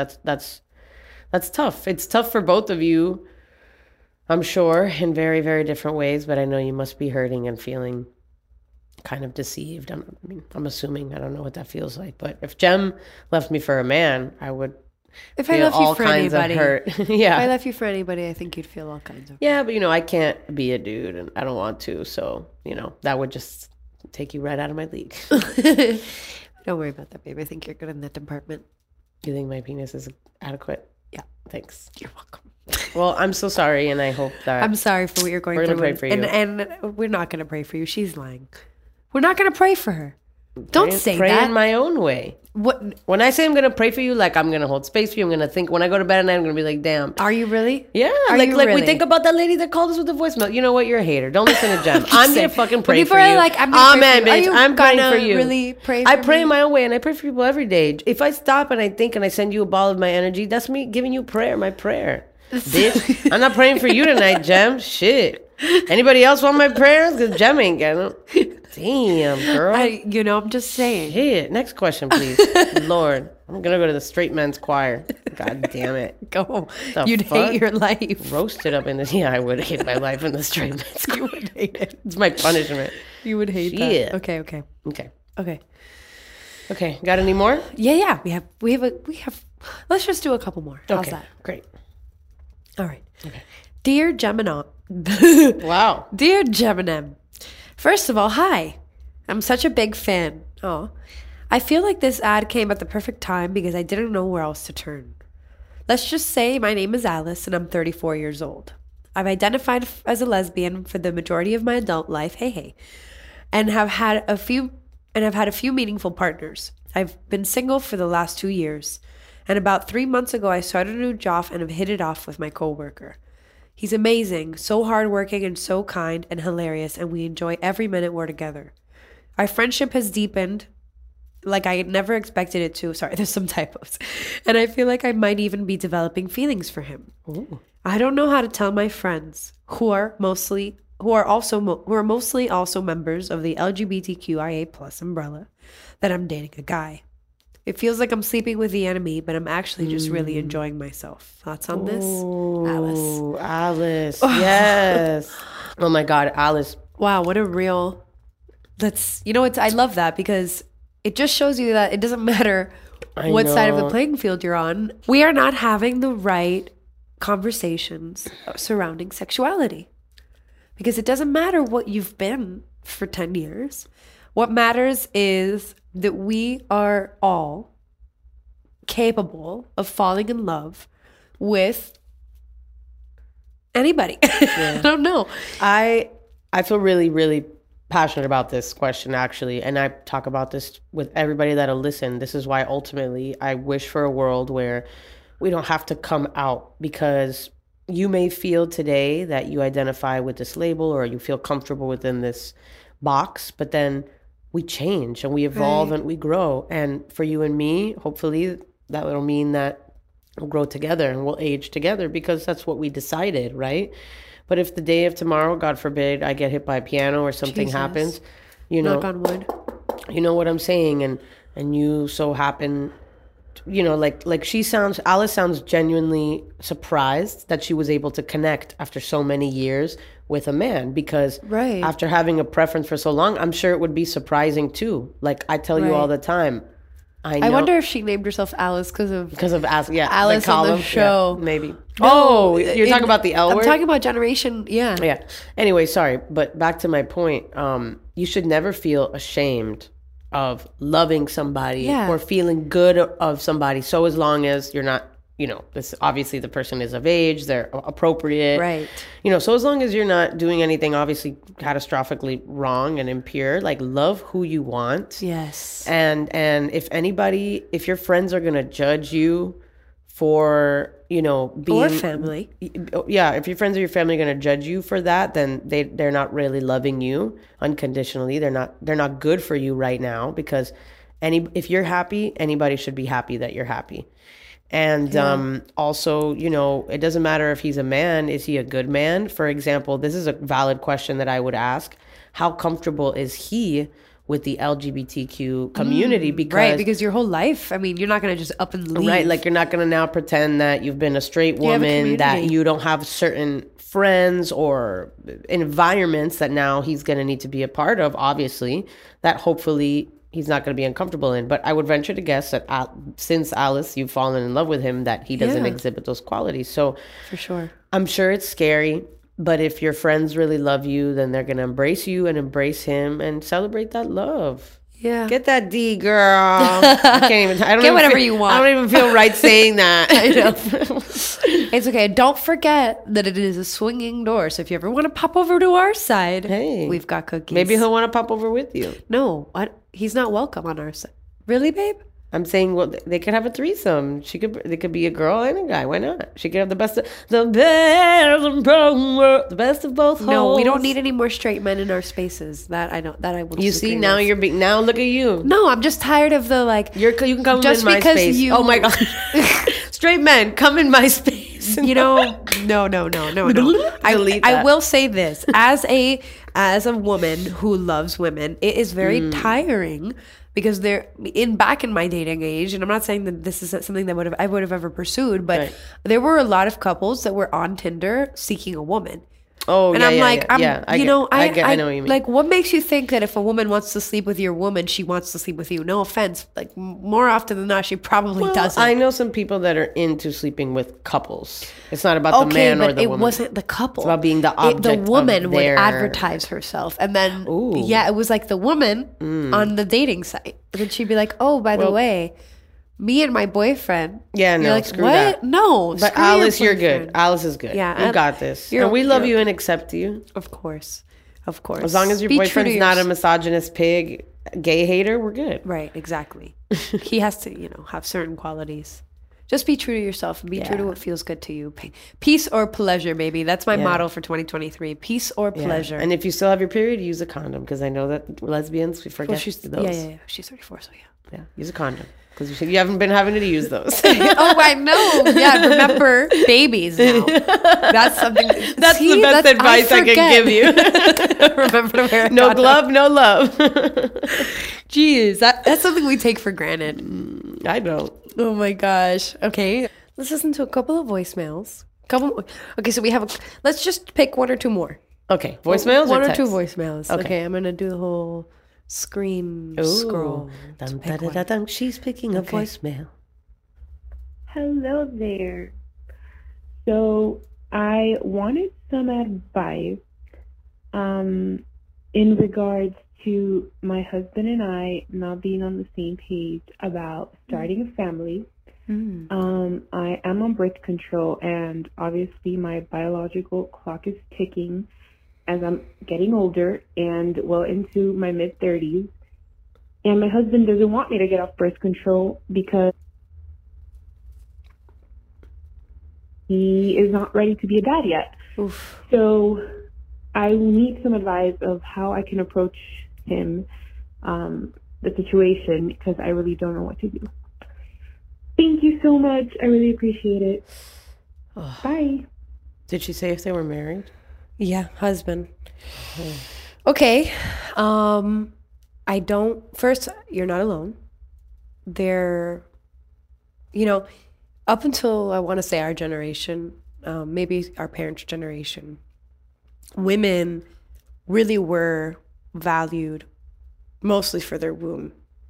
That's tough. It's tough for both of you, I'm sure, in very, very different ways, but I know you must be hurting and feeling kind of deceived. I'm assuming. I don't know what that feels like. But if Jem left me for a man, I would if feel I left all you for kinds anybody, of hurt. Yeah. If I left you for anybody, I think you'd feel all kinds of Yeah, but, you know, I can't be a dude, and I don't want to. So, you know, that would just take you right out of my league. Don't worry about that, babe. I think you're good in that department. You think my penis is adequate? Yeah. Thanks. You're welcome. Well, I'm so sorry, and I hope that... I'm sorry for what you're going through. through. We're going to pray for you. And we're not going to pray for you. She's lying. We're not going to pray for her. Don't say pray that. in my own way. What? When I say I'm gonna pray for you, like I'm gonna hold space for you. I'm gonna think when I go to bed at night. I'm gonna be like, damn. Are you really? Yeah. Are like you we really? think about that lady that called us with the voicemail. You know what? You're a hater. Don't listen to Jem. I'm gonna fucking But pray people for are you. like, I'm gonna pray Amen, for you. Are bitch. you I'm praying gonna for you. really pray I for pray me? in my own way, and I pray for people every day. If I stop and I think and I send you a ball of my energy, that's me giving you prayer. My prayer, bitch. I'm not praying for you tonight, Jem. Shit. Anybody else want my prayers? Because Jem ain't getting them. Damn, girl. I'm just saying. Shit. Next question, please. Lord, I'm gonna go to the straight men's choir. God damn it. Go. The You'd fuck? hate your life. Roasted up in this. Yeah, I would hate my life in the straight men's choir. You would hate it. It's my punishment. You would hate Shit. that. Okay. Okay. Got any more? Yeah. We have. Let's just do a couple more. How's Okay. that? Great. All right. Okay. Dear Gemini. Wow. Dear Gemini. First of all, hi. I'm such a big fan. Oh. I feel like this ad came at the perfect time because I didn't know where else to turn. Let's just say my name is Alice and I'm 34 years old. I've identified as a lesbian for the majority of my adult life, and have had a few meaningful partners. I've been single for the last 2 years, and about 3 months ago I started a new job and have hit it off with my coworker. He's amazing, so hardworking and so kind and hilarious, and we enjoy every minute we're together. Our friendship has deepened like I never expected it to. Sorry, there's some typos. And I feel like I might even be developing feelings for him. Ooh. I don't know how to tell my friends who are mostly also members of the LGBTQIA+ umbrella that I'm dating a guy. It feels like I'm sleeping with the enemy, but I'm actually just really enjoying myself. Thoughts on this? Ooh, Alice. Yes. Oh my God, Alice. Wow, what a real... I love that because it just shows you that it doesn't matter what side of the playing field you're on. We are not having the right conversations surrounding sexuality because it doesn't matter what you've been for 10 years. What matters is that we are all capable of falling in love with anybody. I don't know. I feel really, really passionate about this question, actually, and I talk about this with everybody that'll listen. This is why ultimately I wish for a world where we don't have to come out, because you may feel today that you identify with this label or you feel comfortable within this box, but then we change and we evolve and we grow. And for you and me, hopefully that will mean that we'll grow together and we'll age together, because that's what we decided, right? But if the day of tomorrow, God forbid, I get hit by a piano or something happens, knock on wood. You know what I'm saying? And you so happen, Alice sounds genuinely surprised that she was able to connect after so many years with a man, because after having a preference for so long, I'm sure it would be surprising too. Like I tell you all the time, I wonder if she named herself Alice because of Alice the on the show. Yeah, maybe. No, you're talking about the L word? I'm talking about generation. Yeah. Yeah. Anyway, sorry, but back to my point. You should never feel ashamed of loving somebody or feeling good of somebody. So as long as you're not, this obviously the person is of age, they're appropriate. Right. So as long as you're not doing anything obviously catastrophically wrong and impure, like love who you want. Yes. And if your friends are going to judge you for, being... Or family. Yeah, if your friends or your family are going to judge you for that, then they're not really loving you unconditionally. They're not good for you right now, because if you're happy, anybody should be happy that you're happy. And also, it doesn't matter if he's a man. Is he a good man? For example, this is a valid question that I would ask. How comfortable is he with the LGBTQ community? Because your whole life, you're not going to just up and leave. Right, like you're not going to now pretend that you've been a straight woman, that you don't have certain friends or environments that now he's going to need to be a part of, obviously, that hopefully he's not going to be uncomfortable in. But I would venture to guess that since Alice, you've fallen in love with him, that he doesn't exhibit those qualities. So for sure, I'm sure it's scary. But if your friends really love you, then they're going to embrace you and embrace him and celebrate that love. Yeah. Get that D, girl. I don't Get whatever you want. I don't even feel right saying that. I know. It's okay. Don't forget that it is a swinging door. So if you ever want to pop over to our side, we've got cookies. Maybe he'll want to pop over with you. No. he's not welcome on our side. Really, babe? I'm saying, well, they could have a threesome. They could be a girl and a guy. Why not? She could have the best of both. No, we don't holes. need any more straight men in our spaces. That I will. You see, now you're being. Now look at you. No, I'm just tired of the like. You can come just in my because space. you. Oh my god, straight men come in my space. You know, no. Delete I that. will say this as a woman who loves women, it is very tiring because back in my dating age, and I'm not saying that this is something that I would have ever pursued, but there were a lot of couples that were on Tinder seeking a woman. Oh, and yeah, I'm yeah, like, yeah. I know what you mean. Like, what makes you think that if a woman wants to sleep with your woman, she wants to sleep with you? No offense. Like, more often than not, she probably doesn't. I know some people that are into sleeping with couples. It's not about the man or the woman. It wasn't the couple. It's about being the object. The woman of would their... advertise herself. And then, it was like the woman on the dating site. And then she'd be like, oh, by the way, me and my boyfriend. Yeah, no, like, screw what? that. No, but Alice, you're good. Alice is good. Yeah, you got this. And we love you and accept you. Of course. As long as your boyfriend's not a misogynist pig, gay hater, we're good. Right, exactly. He has to, have certain qualities. Just be true to yourself and be true to what feels good to you. Peace or pleasure, baby. That's my motto for 2023. Peace or pleasure. And if you still have your period, use a condom because I know that lesbians, we forget those. Yeah. She's 34, so yeah. Use a condom. Because you haven't been having to use those. Oh, I know. Yeah, remember babies now. That's something. That's the best advice I can give you. Remember to wear a no condom. glove, no love. Jeez, that's something we take for granted. I don't. Oh my gosh. Okay, let's listen to a couple of voicemails. Okay, so we have. Let's just pick one or two more. Okay, voicemails. One or two text? voicemails. Okay, I'm gonna do the whole screen scroll. Dun, da, da, da, dun. She's picking a voicemail. Hello there. So I wanted some advice in regards to my husband and I not being on the same page about starting a family. I am on birth control, and obviously my biological clock is ticking as I'm getting older and well into my mid-30s. And my husband doesn't want me to get off birth control because he is not ready to be a dad yet. Oof. So I need some advice of how I can approach him, the situation, because I really don't know what to do. Thank you so much. I really appreciate it. Bye. Did she say if they were married? Yeah, husband. Okay. First, you're not alone. Up until I want to say our generation, maybe our parents' generation, women really were valued mostly for their womb.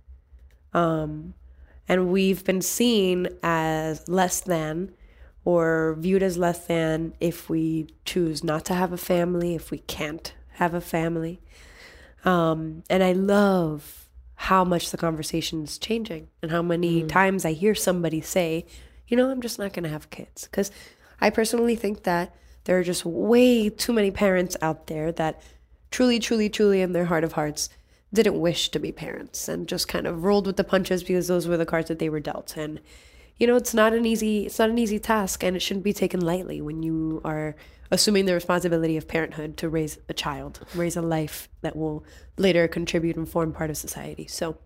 And we've been seen as less than or viewed as less than if we choose not to have a family, if we can't have a family. And I love how much the conversation is changing and how many times I hear somebody say, I'm just not going to have kids. Because I personally think that there are just way too many parents out there that truly, truly, truly in their heart of hearts didn't wish to be parents and just kind of rolled with the punches because those were the cards that they were dealt. And it's not an easy task, and it shouldn't be taken lightly when you are assuming the responsibility of parenthood to raise a child, raise a life that will later contribute and form part of society. So,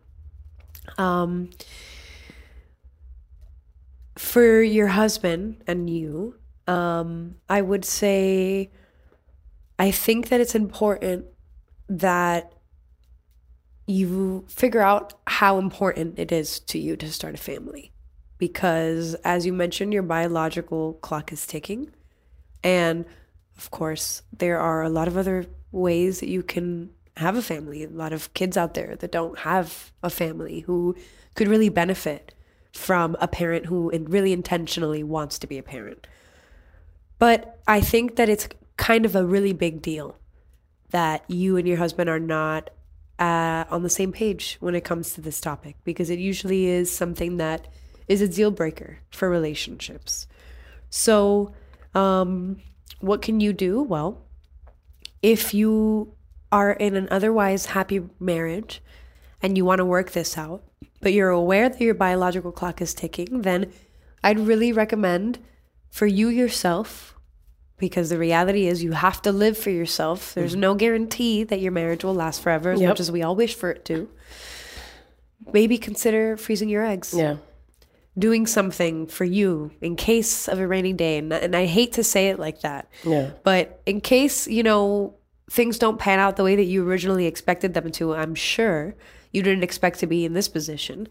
for your husband and you, I would say, I think that it's important that you figure out how important it is to you to start a family. Because as you mentioned, your biological clock is ticking. And of course, there are a lot of other ways that you can have a family. A lot of kids out there that don't have a family who could really benefit from a parent who really intentionally wants to be a parent. But I think that it's kind of a really big deal that you and your husband are not on the same page when it comes to this topic, because it usually is something that is a deal breaker for relationships. So what can you do? Well, if you are in an otherwise happy marriage and you want to work this out, but you're aware that your biological clock is ticking, then I'd really recommend for you yourself, because the reality is you have to live for yourself. There's no guarantee that your marriage will last forever, as much as we all wish for it to. Maybe consider freezing your eggs. Yeah. Doing something for you in case of a rainy day. And I hate to say it like that. Yeah. But in case, things don't pan out the way that you originally expected them to, I'm sure you didn't expect to be in this position.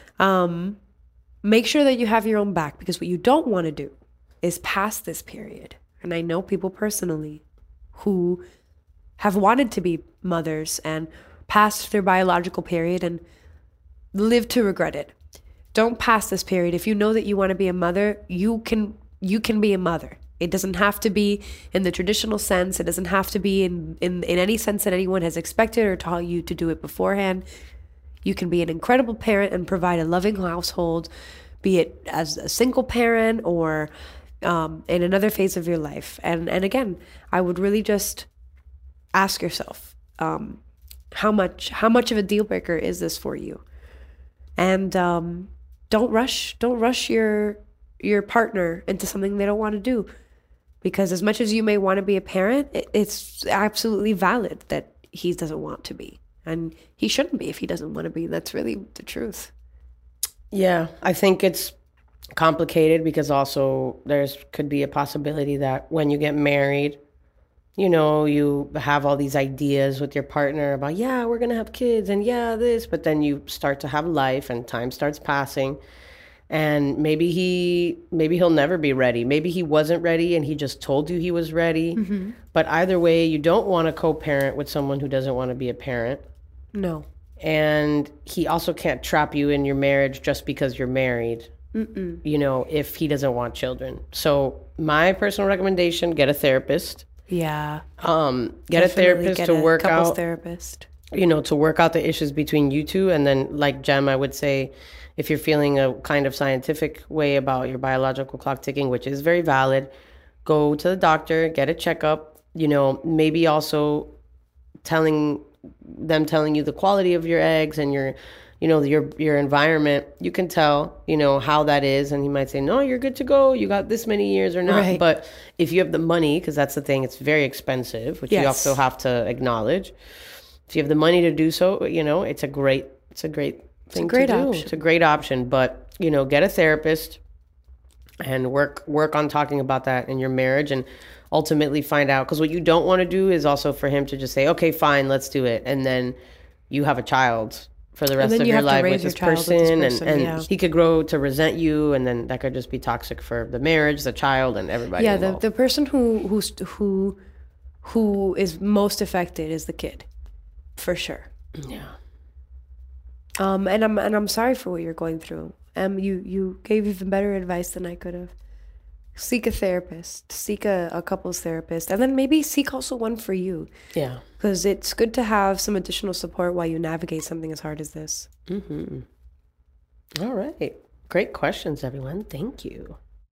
Make sure that you have your own back, because what you don't want to do is pass this period. And I know people personally who have wanted to be mothers and passed their biological period and live to regret it. Don't pass this period. If you know that you want to be a mother, you can be a mother. It doesn't have to be in the traditional sense. It doesn't have to be in any sense that anyone has expected or taught you to do it beforehand. You can be an incredible parent and provide a loving household, be it as a single parent or in another phase of your life. And again, I would really just ask yourself, how much of a deal breaker is this for you? And don't rush your partner into something they don't want to do, because as much as you may want to be a parent, it's absolutely valid that he doesn't want to be, and he shouldn't be if he doesn't want to be. That's really the truth. Yeah, I think it's complicated because also could be a possibility that when you get married, you have all these ideas with your partner about, yeah, we're going to have kids and yeah, this, but then you start to have life and time starts passing, and maybe he'll never be ready. Maybe he wasn't ready and he just told you he was ready. Mm-hmm. But either way, you don't want to co-parent with someone who doesn't want to be a parent. No. And he also can't trap you in your marriage just because you're married. Mm-mm. If he doesn't want children. So my personal recommendation, get a therapist. Yeah. Get a therapist to work out. Therapist. To work out the issues between you two. And then, like Jem, I would say, if you're feeling a kind of scientific way about your biological clock ticking, which is very valid, go to the doctor, get a checkup. Maybe also telling you the quality of your eggs and your environment. You can tell, how that is. And he might say, no, you're good to go. You got this many years or not. Right. But if you have the money, because that's the thing, it's very expensive, which you also have to acknowledge. If you have the money to do so, it's a great thing to do. Option. It's a great option. But, get a therapist and work on talking about that in your marriage, and ultimately find out. Because what you don't want to do is also for him to just say, okay, fine, let's do it. And then you have a child for the rest of your life with this person, and he could grow to resent you, and then that could just be toxic for the marriage, the child, and everybody. Yeah, involved. the person who is most affected is the kid, for sure. Yeah. And I'm sorry for what you're going through. You gave even better advice than I could have. Seek a therapist, seek a couples therapist, and then maybe seek also one for you. Yeah. Because it's good to have some additional support while you navigate something as hard as this. Mm-hmm. All right. Great questions, everyone. Thank you.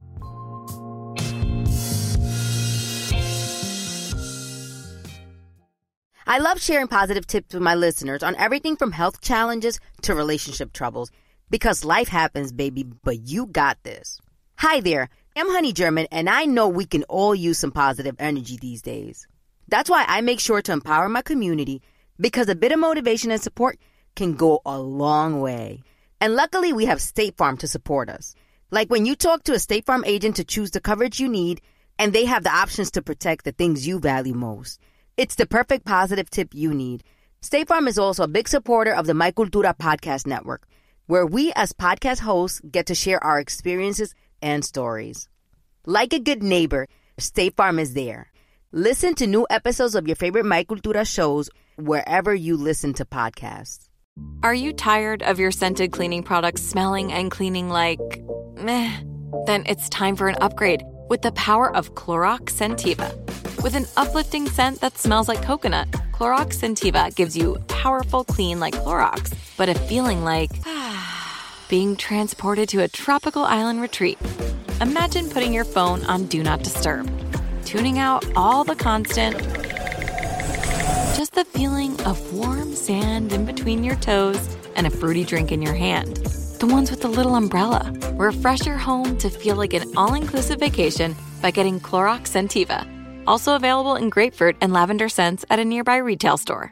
I love sharing positive tips with my listeners on everything from health challenges to relationship troubles, because life happens, baby, but you got this. Hi there. I'm Honey German, and I know we can all use some positive energy these days. That's why I make sure to empower my community, because a bit of motivation and support can go a long way. And luckily, we have State Farm to support us. Like when you talk to a State Farm agent to choose the coverage you need, and they have the options to protect the things you value most. It's the perfect positive tip you need. State Farm is also a big supporter of the My Cultura podcast network, where we as podcast hosts get to share our experiences and stories. Like a good neighbor, State Farm is there. Listen to new episodes of your favorite My Cultura shows wherever you listen to podcasts. Are you tired of your scented cleaning products smelling and cleaning like meh? Then it's time for an upgrade with the power of Clorox Scentiva. With an uplifting scent that smells like coconut, Clorox Scentiva gives you powerful clean like Clorox, but a feeling like being transported to a tropical island retreat. Imagine putting your phone on Do Not Disturb, tuning out all the constant just the feeling of warm sand in between your toes and a fruity drink in your hand. The ones with the little umbrella. Refresh your home to feel like an all-inclusive vacation by getting Clorox Scentiva. Also available in grapefruit and lavender scents at a nearby retail store.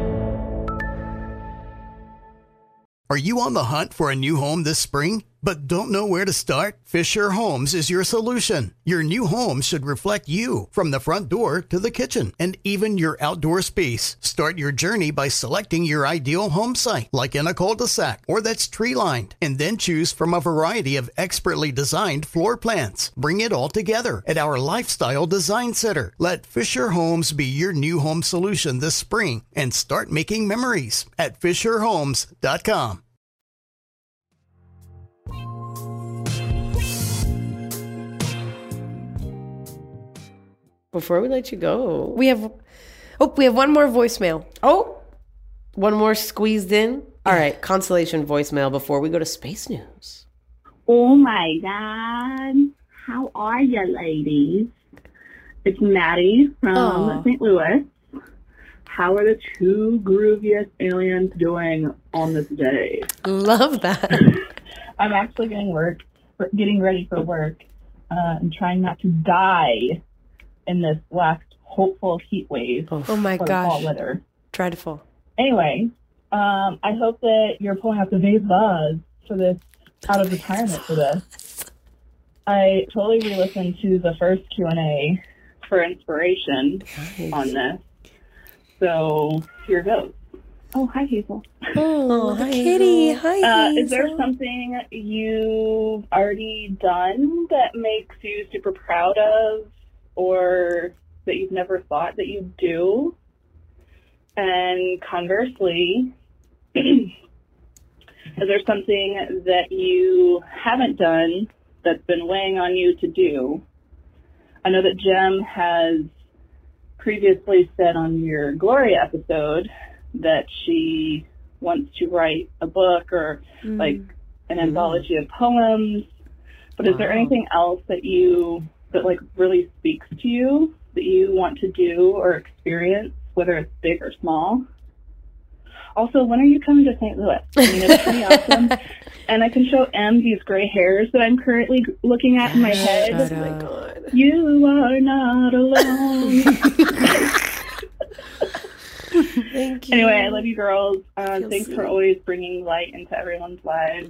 Are you on the hunt for a new home this spring, but don't know where to start? Fisher Homes is your solution. Your new home should reflect you, from the front door to the kitchen, and even your outdoor space. Start your journey by selecting your ideal home site, like in a cul-de-sac or that's tree-lined, and then choose from a variety of expertly designed floor plans. Bring it all together at our Lifestyle Design Center. Let Fisher Homes be your new home solution this spring and start making memories at FisherHomes.com. Before we let you go, we have one more voicemail. Oh, one more squeezed in. All right, consolation voicemail before we go to space news. Oh my God. How are you, ladies? It's Maddie from St. Louis. How are the two grooviest aliens doing on this day? Love that. I'm actually getting ready for work and trying not to die in this last hopeful heat wave. Oh my gosh. Fall weather. Dreadful. Anyway, I hope that you're pulling out the Vase buzz for this, out of retirement for this. I totally re-listened to the first Q&A for inspiration on this. So here goes. Oh, hi, Hazel. Oh, hi, kitty. Hi, Hazel. Is there something you've already done that makes you super proud of, or that you've never thought that you'd do? And conversely, is there something that you haven't done that's been weighing on you to do? I know that Jem has previously said on your Gloria episode that she wants to write a book or like an anthology of poems. But is there anything else that like really speaks to you that you want to do or experience, whether it's big or small? Also, when are you coming to St. Louis? I mean, it's pretty awesome. And I can show Em these gray hairs that I'm currently looking at in my head. Oh my God. You are not alone. Thank you. Anyway, I love you girls. Thanks for always bringing light into everyone's lives.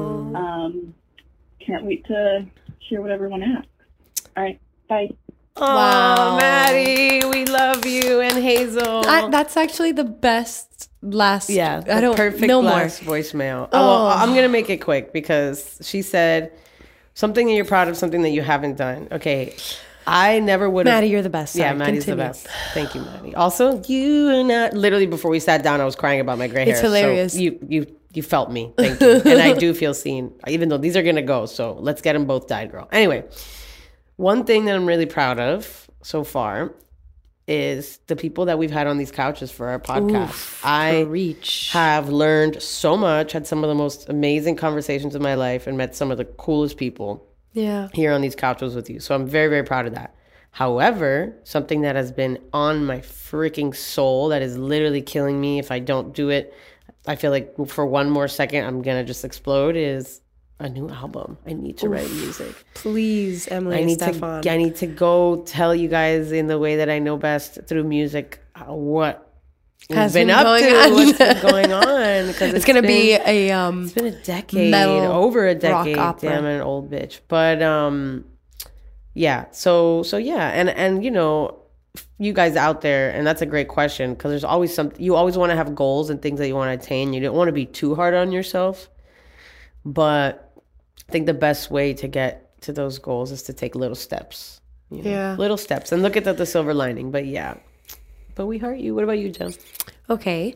Can't wait to hear what everyone asks. All right, bye. Wow, Maddie, we love you, and Hazel. That's actually the best last. Yeah, I don't. Perfect no last more voicemail. Well, I'm gonna make it quick because she said something that you're proud of, something that you haven't done. Okay, I never would have. Maddie, you're the best. Yeah, Sorry, Maddie's continue. the best. Thank you, Maddie. Also, you are not. Literally before we sat down, I was crying about my gray hair. It's hilarious. So you felt me. Thank you, and I do feel seen, even though these are gonna go. So let's get them both dyed, girl. Anyway. One thing that I'm really proud of so far is the people that we've had on these couches for our podcast. I have learned so much, had some of the most amazing conversations of my life, and met some of the coolest people here on these couches with you. So I'm very, very proud of that. However, something that has been on my freaking soul that is literally killing me if I don't do it, I feel like for one more second I'm going to just explode, is a new album. I need to write music. Please, Emily I and need Stefan. I need to go tell you guys in the way that I know best through music what has been been up going to, on. what's been going on. Because it's gonna be a it's been a decade, metal over a decade. rock opera. Damn, I'm an old bitch. But yeah. So yeah, and you know, you guys out there, and that's a great question because there's always something. You always want to have goals and things that you want to attain. You don't want to be too hard on yourself, but I think the best way to get to those goals is to take little steps. You know? Little steps. And look at the silver lining. But yeah. But we heart you. What about you, Jen? Okay.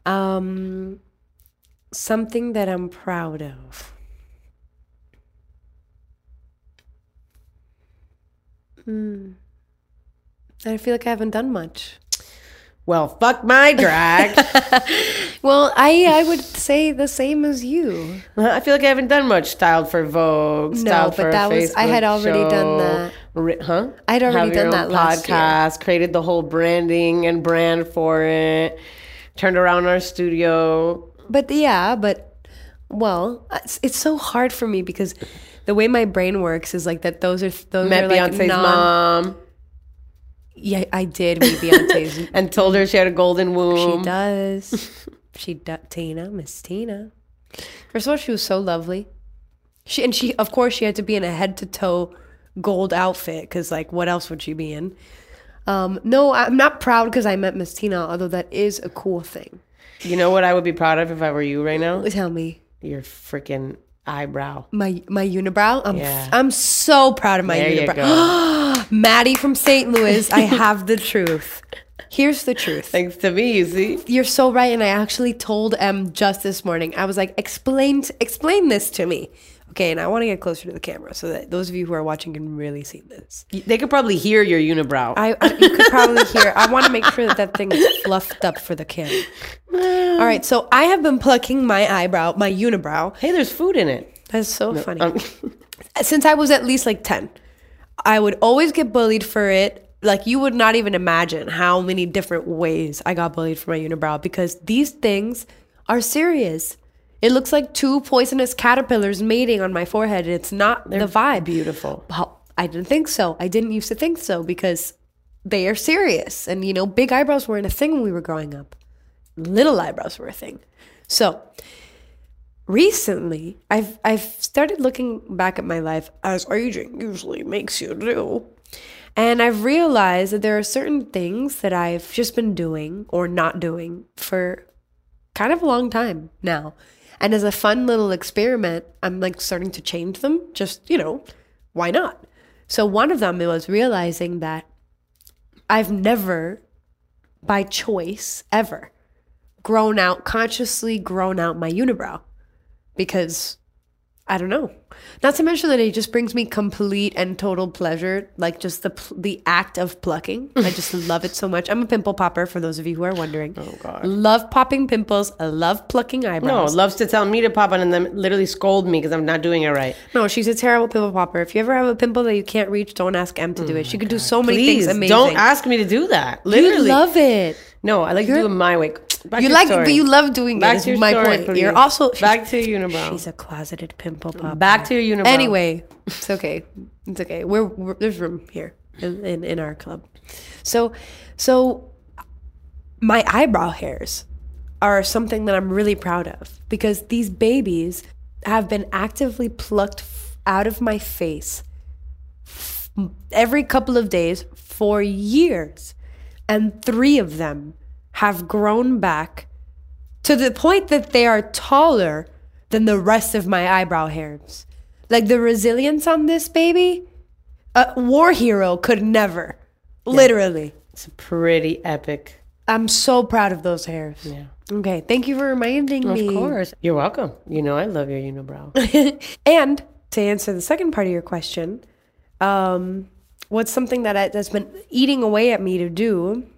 Something that I'm proud of. I feel like I haven't done much. Well, fuck my drag. Well, I would say the same as you. I feel like I haven't done much. Styled for Vogue. No, Styled but for that a was I had Facebook already done show, that. Huh? I'd already Have your done that own last year. podcast, created the whole branding and brand for it, turned around our studio. But well, it's so hard for me because the way my brain works is like that. Those Met are like Beyonce's mom. Yeah, I did meet Beyonce's and told her she had a golden womb. She does. Miss Tina. First of all, she was so lovely. She of course she had to be in a head to toe gold outfit because like what else would she be in? No, I'm not proud because I met Miss Tina, although that is a cool thing. You know what I would be proud of if I were you right now? Tell me. Your freaking eyebrow. My unibrow? Yeah. I'm so proud of my There you unibrow. go. Maddie from St. Louis, I have the truth. Here's the truth. Thanks to me, you see? You're so right, and I actually told Em just this morning. I was like, explain this to me. Okay, and I want to get closer to the camera so that those of you who are watching can really see this. They could probably hear your unibrow. You could probably hear. I want to make sure that thing is fluffed up for the camera. All right, so I have been plucking my unibrow. Hey, there's food in it. That's so funny. Since I was at least like 10, I would always get bullied for it. Like you would not even imagine how many different ways I got bullied for my unibrow because these things are serious. It looks like two poisonous caterpillars mating on my forehead. It's not the vibe. Beautiful. Well, I didn't think so. I didn't used to think so because they are serious. And, big eyebrows weren't a thing when we were growing up. Little eyebrows were a thing. So recently, I've started looking back at my life as aging usually makes you do. And I've realized that there are certain things that I've just been doing or not doing for kind of a long time now. And as a fun little experiment, I'm like starting to change them. Just, why not? So one of them was realizing that I've never, by choice, ever consciously grown out my unibrow. Because, I don't know. Not to mention that it just brings me complete and total pleasure, like just the act of plucking. I just love it so much. I'm a pimple popper, for those of you who are wondering. Oh, God. Love popping pimples. I love plucking eyebrows. No, loves to tell me to pop on and then literally scold me because I'm not doing it right. No, she's a terrible pimple popper. If you ever have a pimple that you can't reach, don't ask Em to do it. She could do so many Please, things amazing. don't ask me to do that. Literally. You love it. No, I like to do it my way. But you love doing Back it. to your my story, point. please. You're also back to your unibrow. She's a closeted pimple popper. Back to your unibrow. Anyway, it's okay. It's okay. We're there's room here in our club. So my eyebrow hairs are something that I'm really proud of because these babies have been actively plucked out of my face every couple of days for years. And 3 of them have grown back to the point that they are taller than the rest of my eyebrow hairs. Like the resilience on this baby, a war hero could never. Yeah. Literally. It's pretty epic. I'm so proud of those hairs. Yeah. Okay, thank you for reminding me. Of course. You're welcome. I love your unibrow. And to answer the second part of your question, what's something that's been eating away at me to do?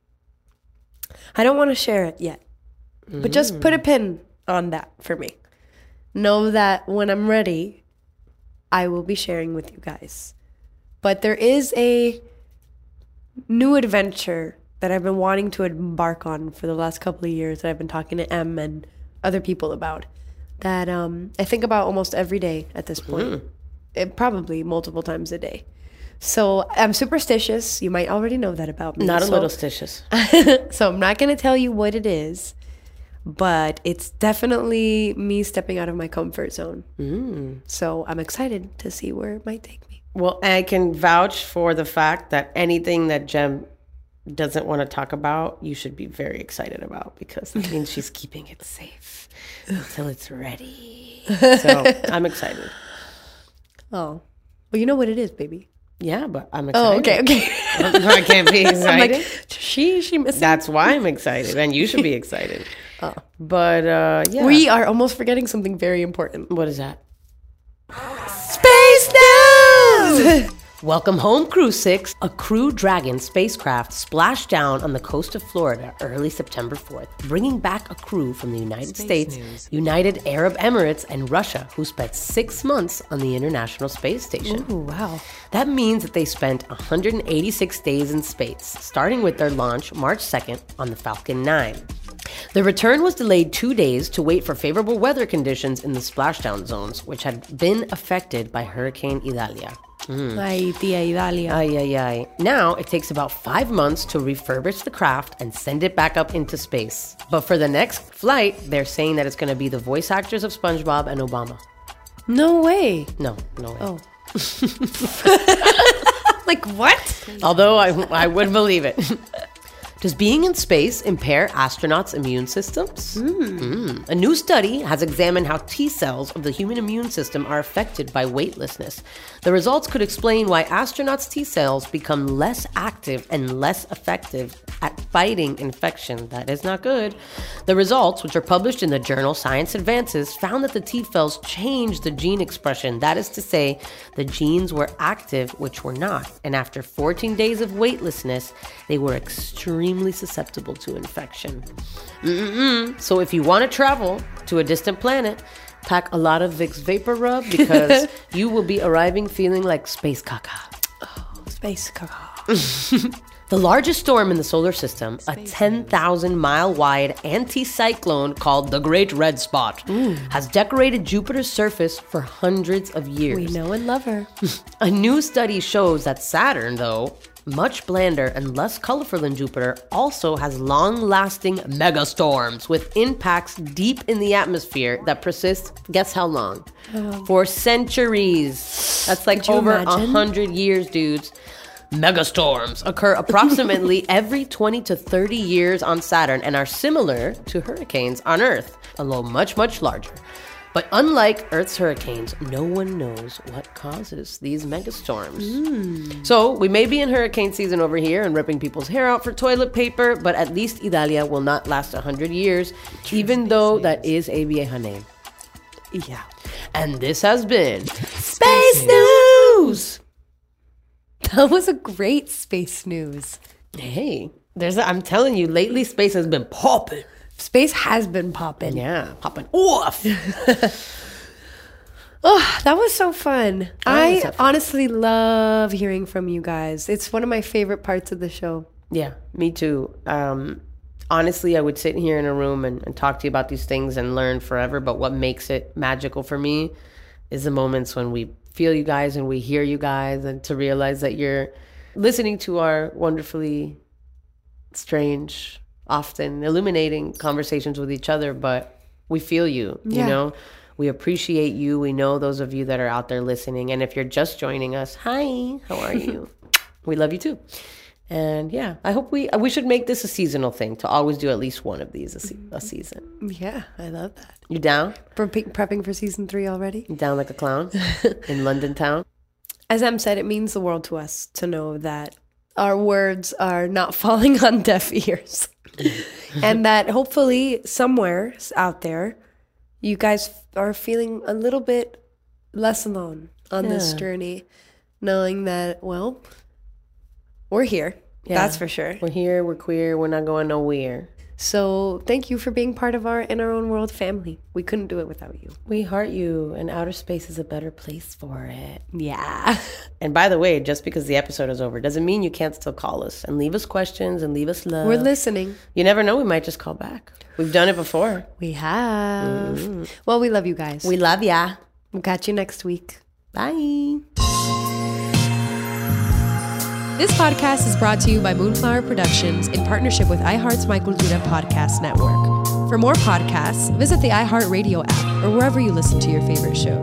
I don't want to share it yet, but just put a pin on that for me. Know that when I'm ready, I will be sharing with you guys. But there is a new adventure that I've been wanting to embark on for the last couple of years that I've been talking to Em and other people about that I think about almost every day at this point. Probably multiple times a day. So I'm superstitious. You might already know that about me. Not a little stitious. So I'm not going to tell you what it is, but it's definitely me stepping out of my comfort zone. So I'm excited to see where it might take me. Well, I can vouch for the fact that anything that Jem doesn't want to talk about, you should be very excited about because that means she's keeping it safe until it's ready. So I'm excited. Oh, well, you know what it is, baby. Yeah, but I'm excited. Oh, okay. I can't be excited. I'm like, she missing. That's why I'm excited, and you should be excited. But yeah, we are almost forgetting something very important. What is that? Space News. Welcome home, Crew 6. A Crew Dragon spacecraft splashed down on the coast of Florida early September 4th, bringing back a crew from the United States, United Arab Emirates, and Russia, who spent 6 months on the International Space Station. Ooh, wow. That means that they spent 186 days in space, starting with their launch March 2nd on the Falcon 9. The return was delayed 2 days to wait for favorable weather conditions in the splashdown zones, which had been affected by Hurricane Idalia. Ay, tía Idalia. Ay, ay, ay. Now, it takes about 5 months to refurbish the craft and send it back up into space. But for the next flight, they're saying that it's going to be the voice actors of SpongeBob and Obama. No way. No way. Oh. Like, what? Although I would believe it. Does being in space impair astronauts' immune systems? A new study has examined how T cells of the human immune system are affected by weightlessness. The results could explain why astronauts' T cells become less active and less effective at fighting infection. That is not good. The results, which are published in the journal Science Advances, found that the T cells changed the gene expression. That is to say, the genes were active, which were not. And after 14 days of weightlessness, they were extremely susceptible to infection. So if you want to travel to a distant planet, pack a lot of Vicks Vapor Rub because you will be arriving feeling like space caca. Oh, space caca. The largest storm in the solar system, a 10,000-mile wide anticyclone called the Great Red Spot, has decorated Jupiter's surface for hundreds of years. We know and love her. A new study shows that Saturn, though, much blander and less colorful than Jupiter, also has long-lasting megastorms with impacts deep in the atmosphere that persist, guess how long? For centuries. That's like over 100 years, dudes. Megastorms occur approximately every 20 to 30 years on Saturn and are similar to hurricanes on Earth, although much, much larger. But unlike Earth's hurricanes, no one knows what causes these megastorms. So we may be in hurricane season over here and ripping people's hair out for toilet paper, but at least Idalia will not last 100 years, even though that is a vieja name. Yeah. And this has been Space News! That was a great space news. Hey, I'm telling you, lately space has been popping. Space has been popping. Yeah, popping off. Oh, that was so fun. I honestly love hearing from you guys. It's one of my favorite parts of the show. Yeah, me too. Honestly, I would sit here in a room and talk to you about these things and learn forever. But what makes it magical for me is the moments when we feel you guys and we hear you guys, and to realize that you're listening to our wonderfully strange, often illuminating conversations with each other, but we feel you, you know? We appreciate you. We know those of you that are out there listening. And if you're just joining us, hi, how are you? We love you too. And yeah, I hope we should make this a seasonal thing, to always do at least one of these a season. Yeah, I love that. You down? Prepping for season 3 already? You down like a clown in London town? As Em said, it means the world to us to know that our words are not falling on deaf ears. And that hopefully somewhere out there, you guys are feeling a little bit less alone on this journey, knowing that, well, we're here. Yeah. That's for sure. We're here. We're queer. We're not going nowhere. So thank you for being part of our In Our Own World family. We couldn't do it without you. We heart you, and outer space is a better place for it. Yeah. And by the way, just because the episode is over doesn't mean you can't still call us and leave us questions and leave us love. We're listening. You never know. We might just call back. We've done it before. We have. Well, we love you guys. We love ya. We'll catch you next week. Bye. This podcast is brought to you by Moonflower Productions in partnership with iHeart's My Cultura Podcast Network. For more podcasts, visit the iHeartRadio app or wherever you listen to your favorite shows.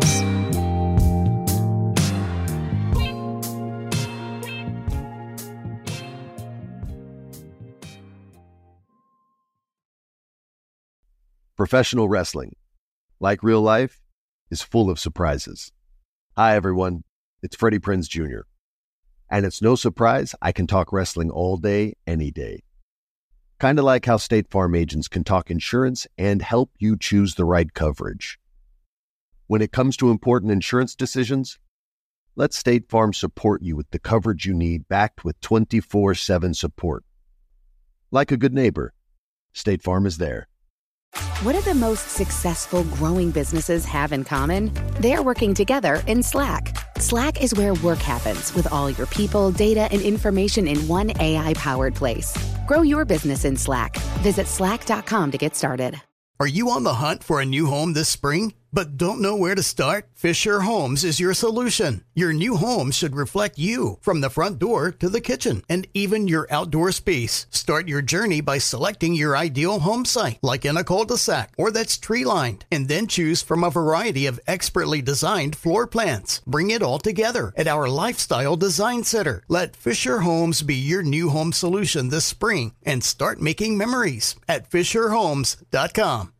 Professional wrestling, like real life, is full of surprises. Hi, everyone. It's Freddie Prinze Jr. And it's no surprise I can talk wrestling all day, any day. Kind of like how State Farm agents can talk insurance and help you choose the right coverage. When it comes to important insurance decisions, Let State Farm support you with the coverage you need, backed with 24/7 support. Like a good neighbor, State Farm is there. What do the most successful growing businesses have in common? They're working together in Slack. Slack is where work happens, with all your people, data, and information in one AI-powered place. Grow your business in Slack. Visit slack.com to get started. Are you on the hunt for a new home this spring, but don't know where to start? Fisher Homes is your solution. Your new home should reflect you, from the front door to the kitchen, and even your outdoor space. Start your journey by selecting your ideal home site, like in a cul-de-sac or that's tree-lined, and then choose from a variety of expertly designed floor plans. Bring it all together at our Lifestyle Design Center. Let Fisher Homes be your new home solution this spring and start making memories at FisherHomes.com.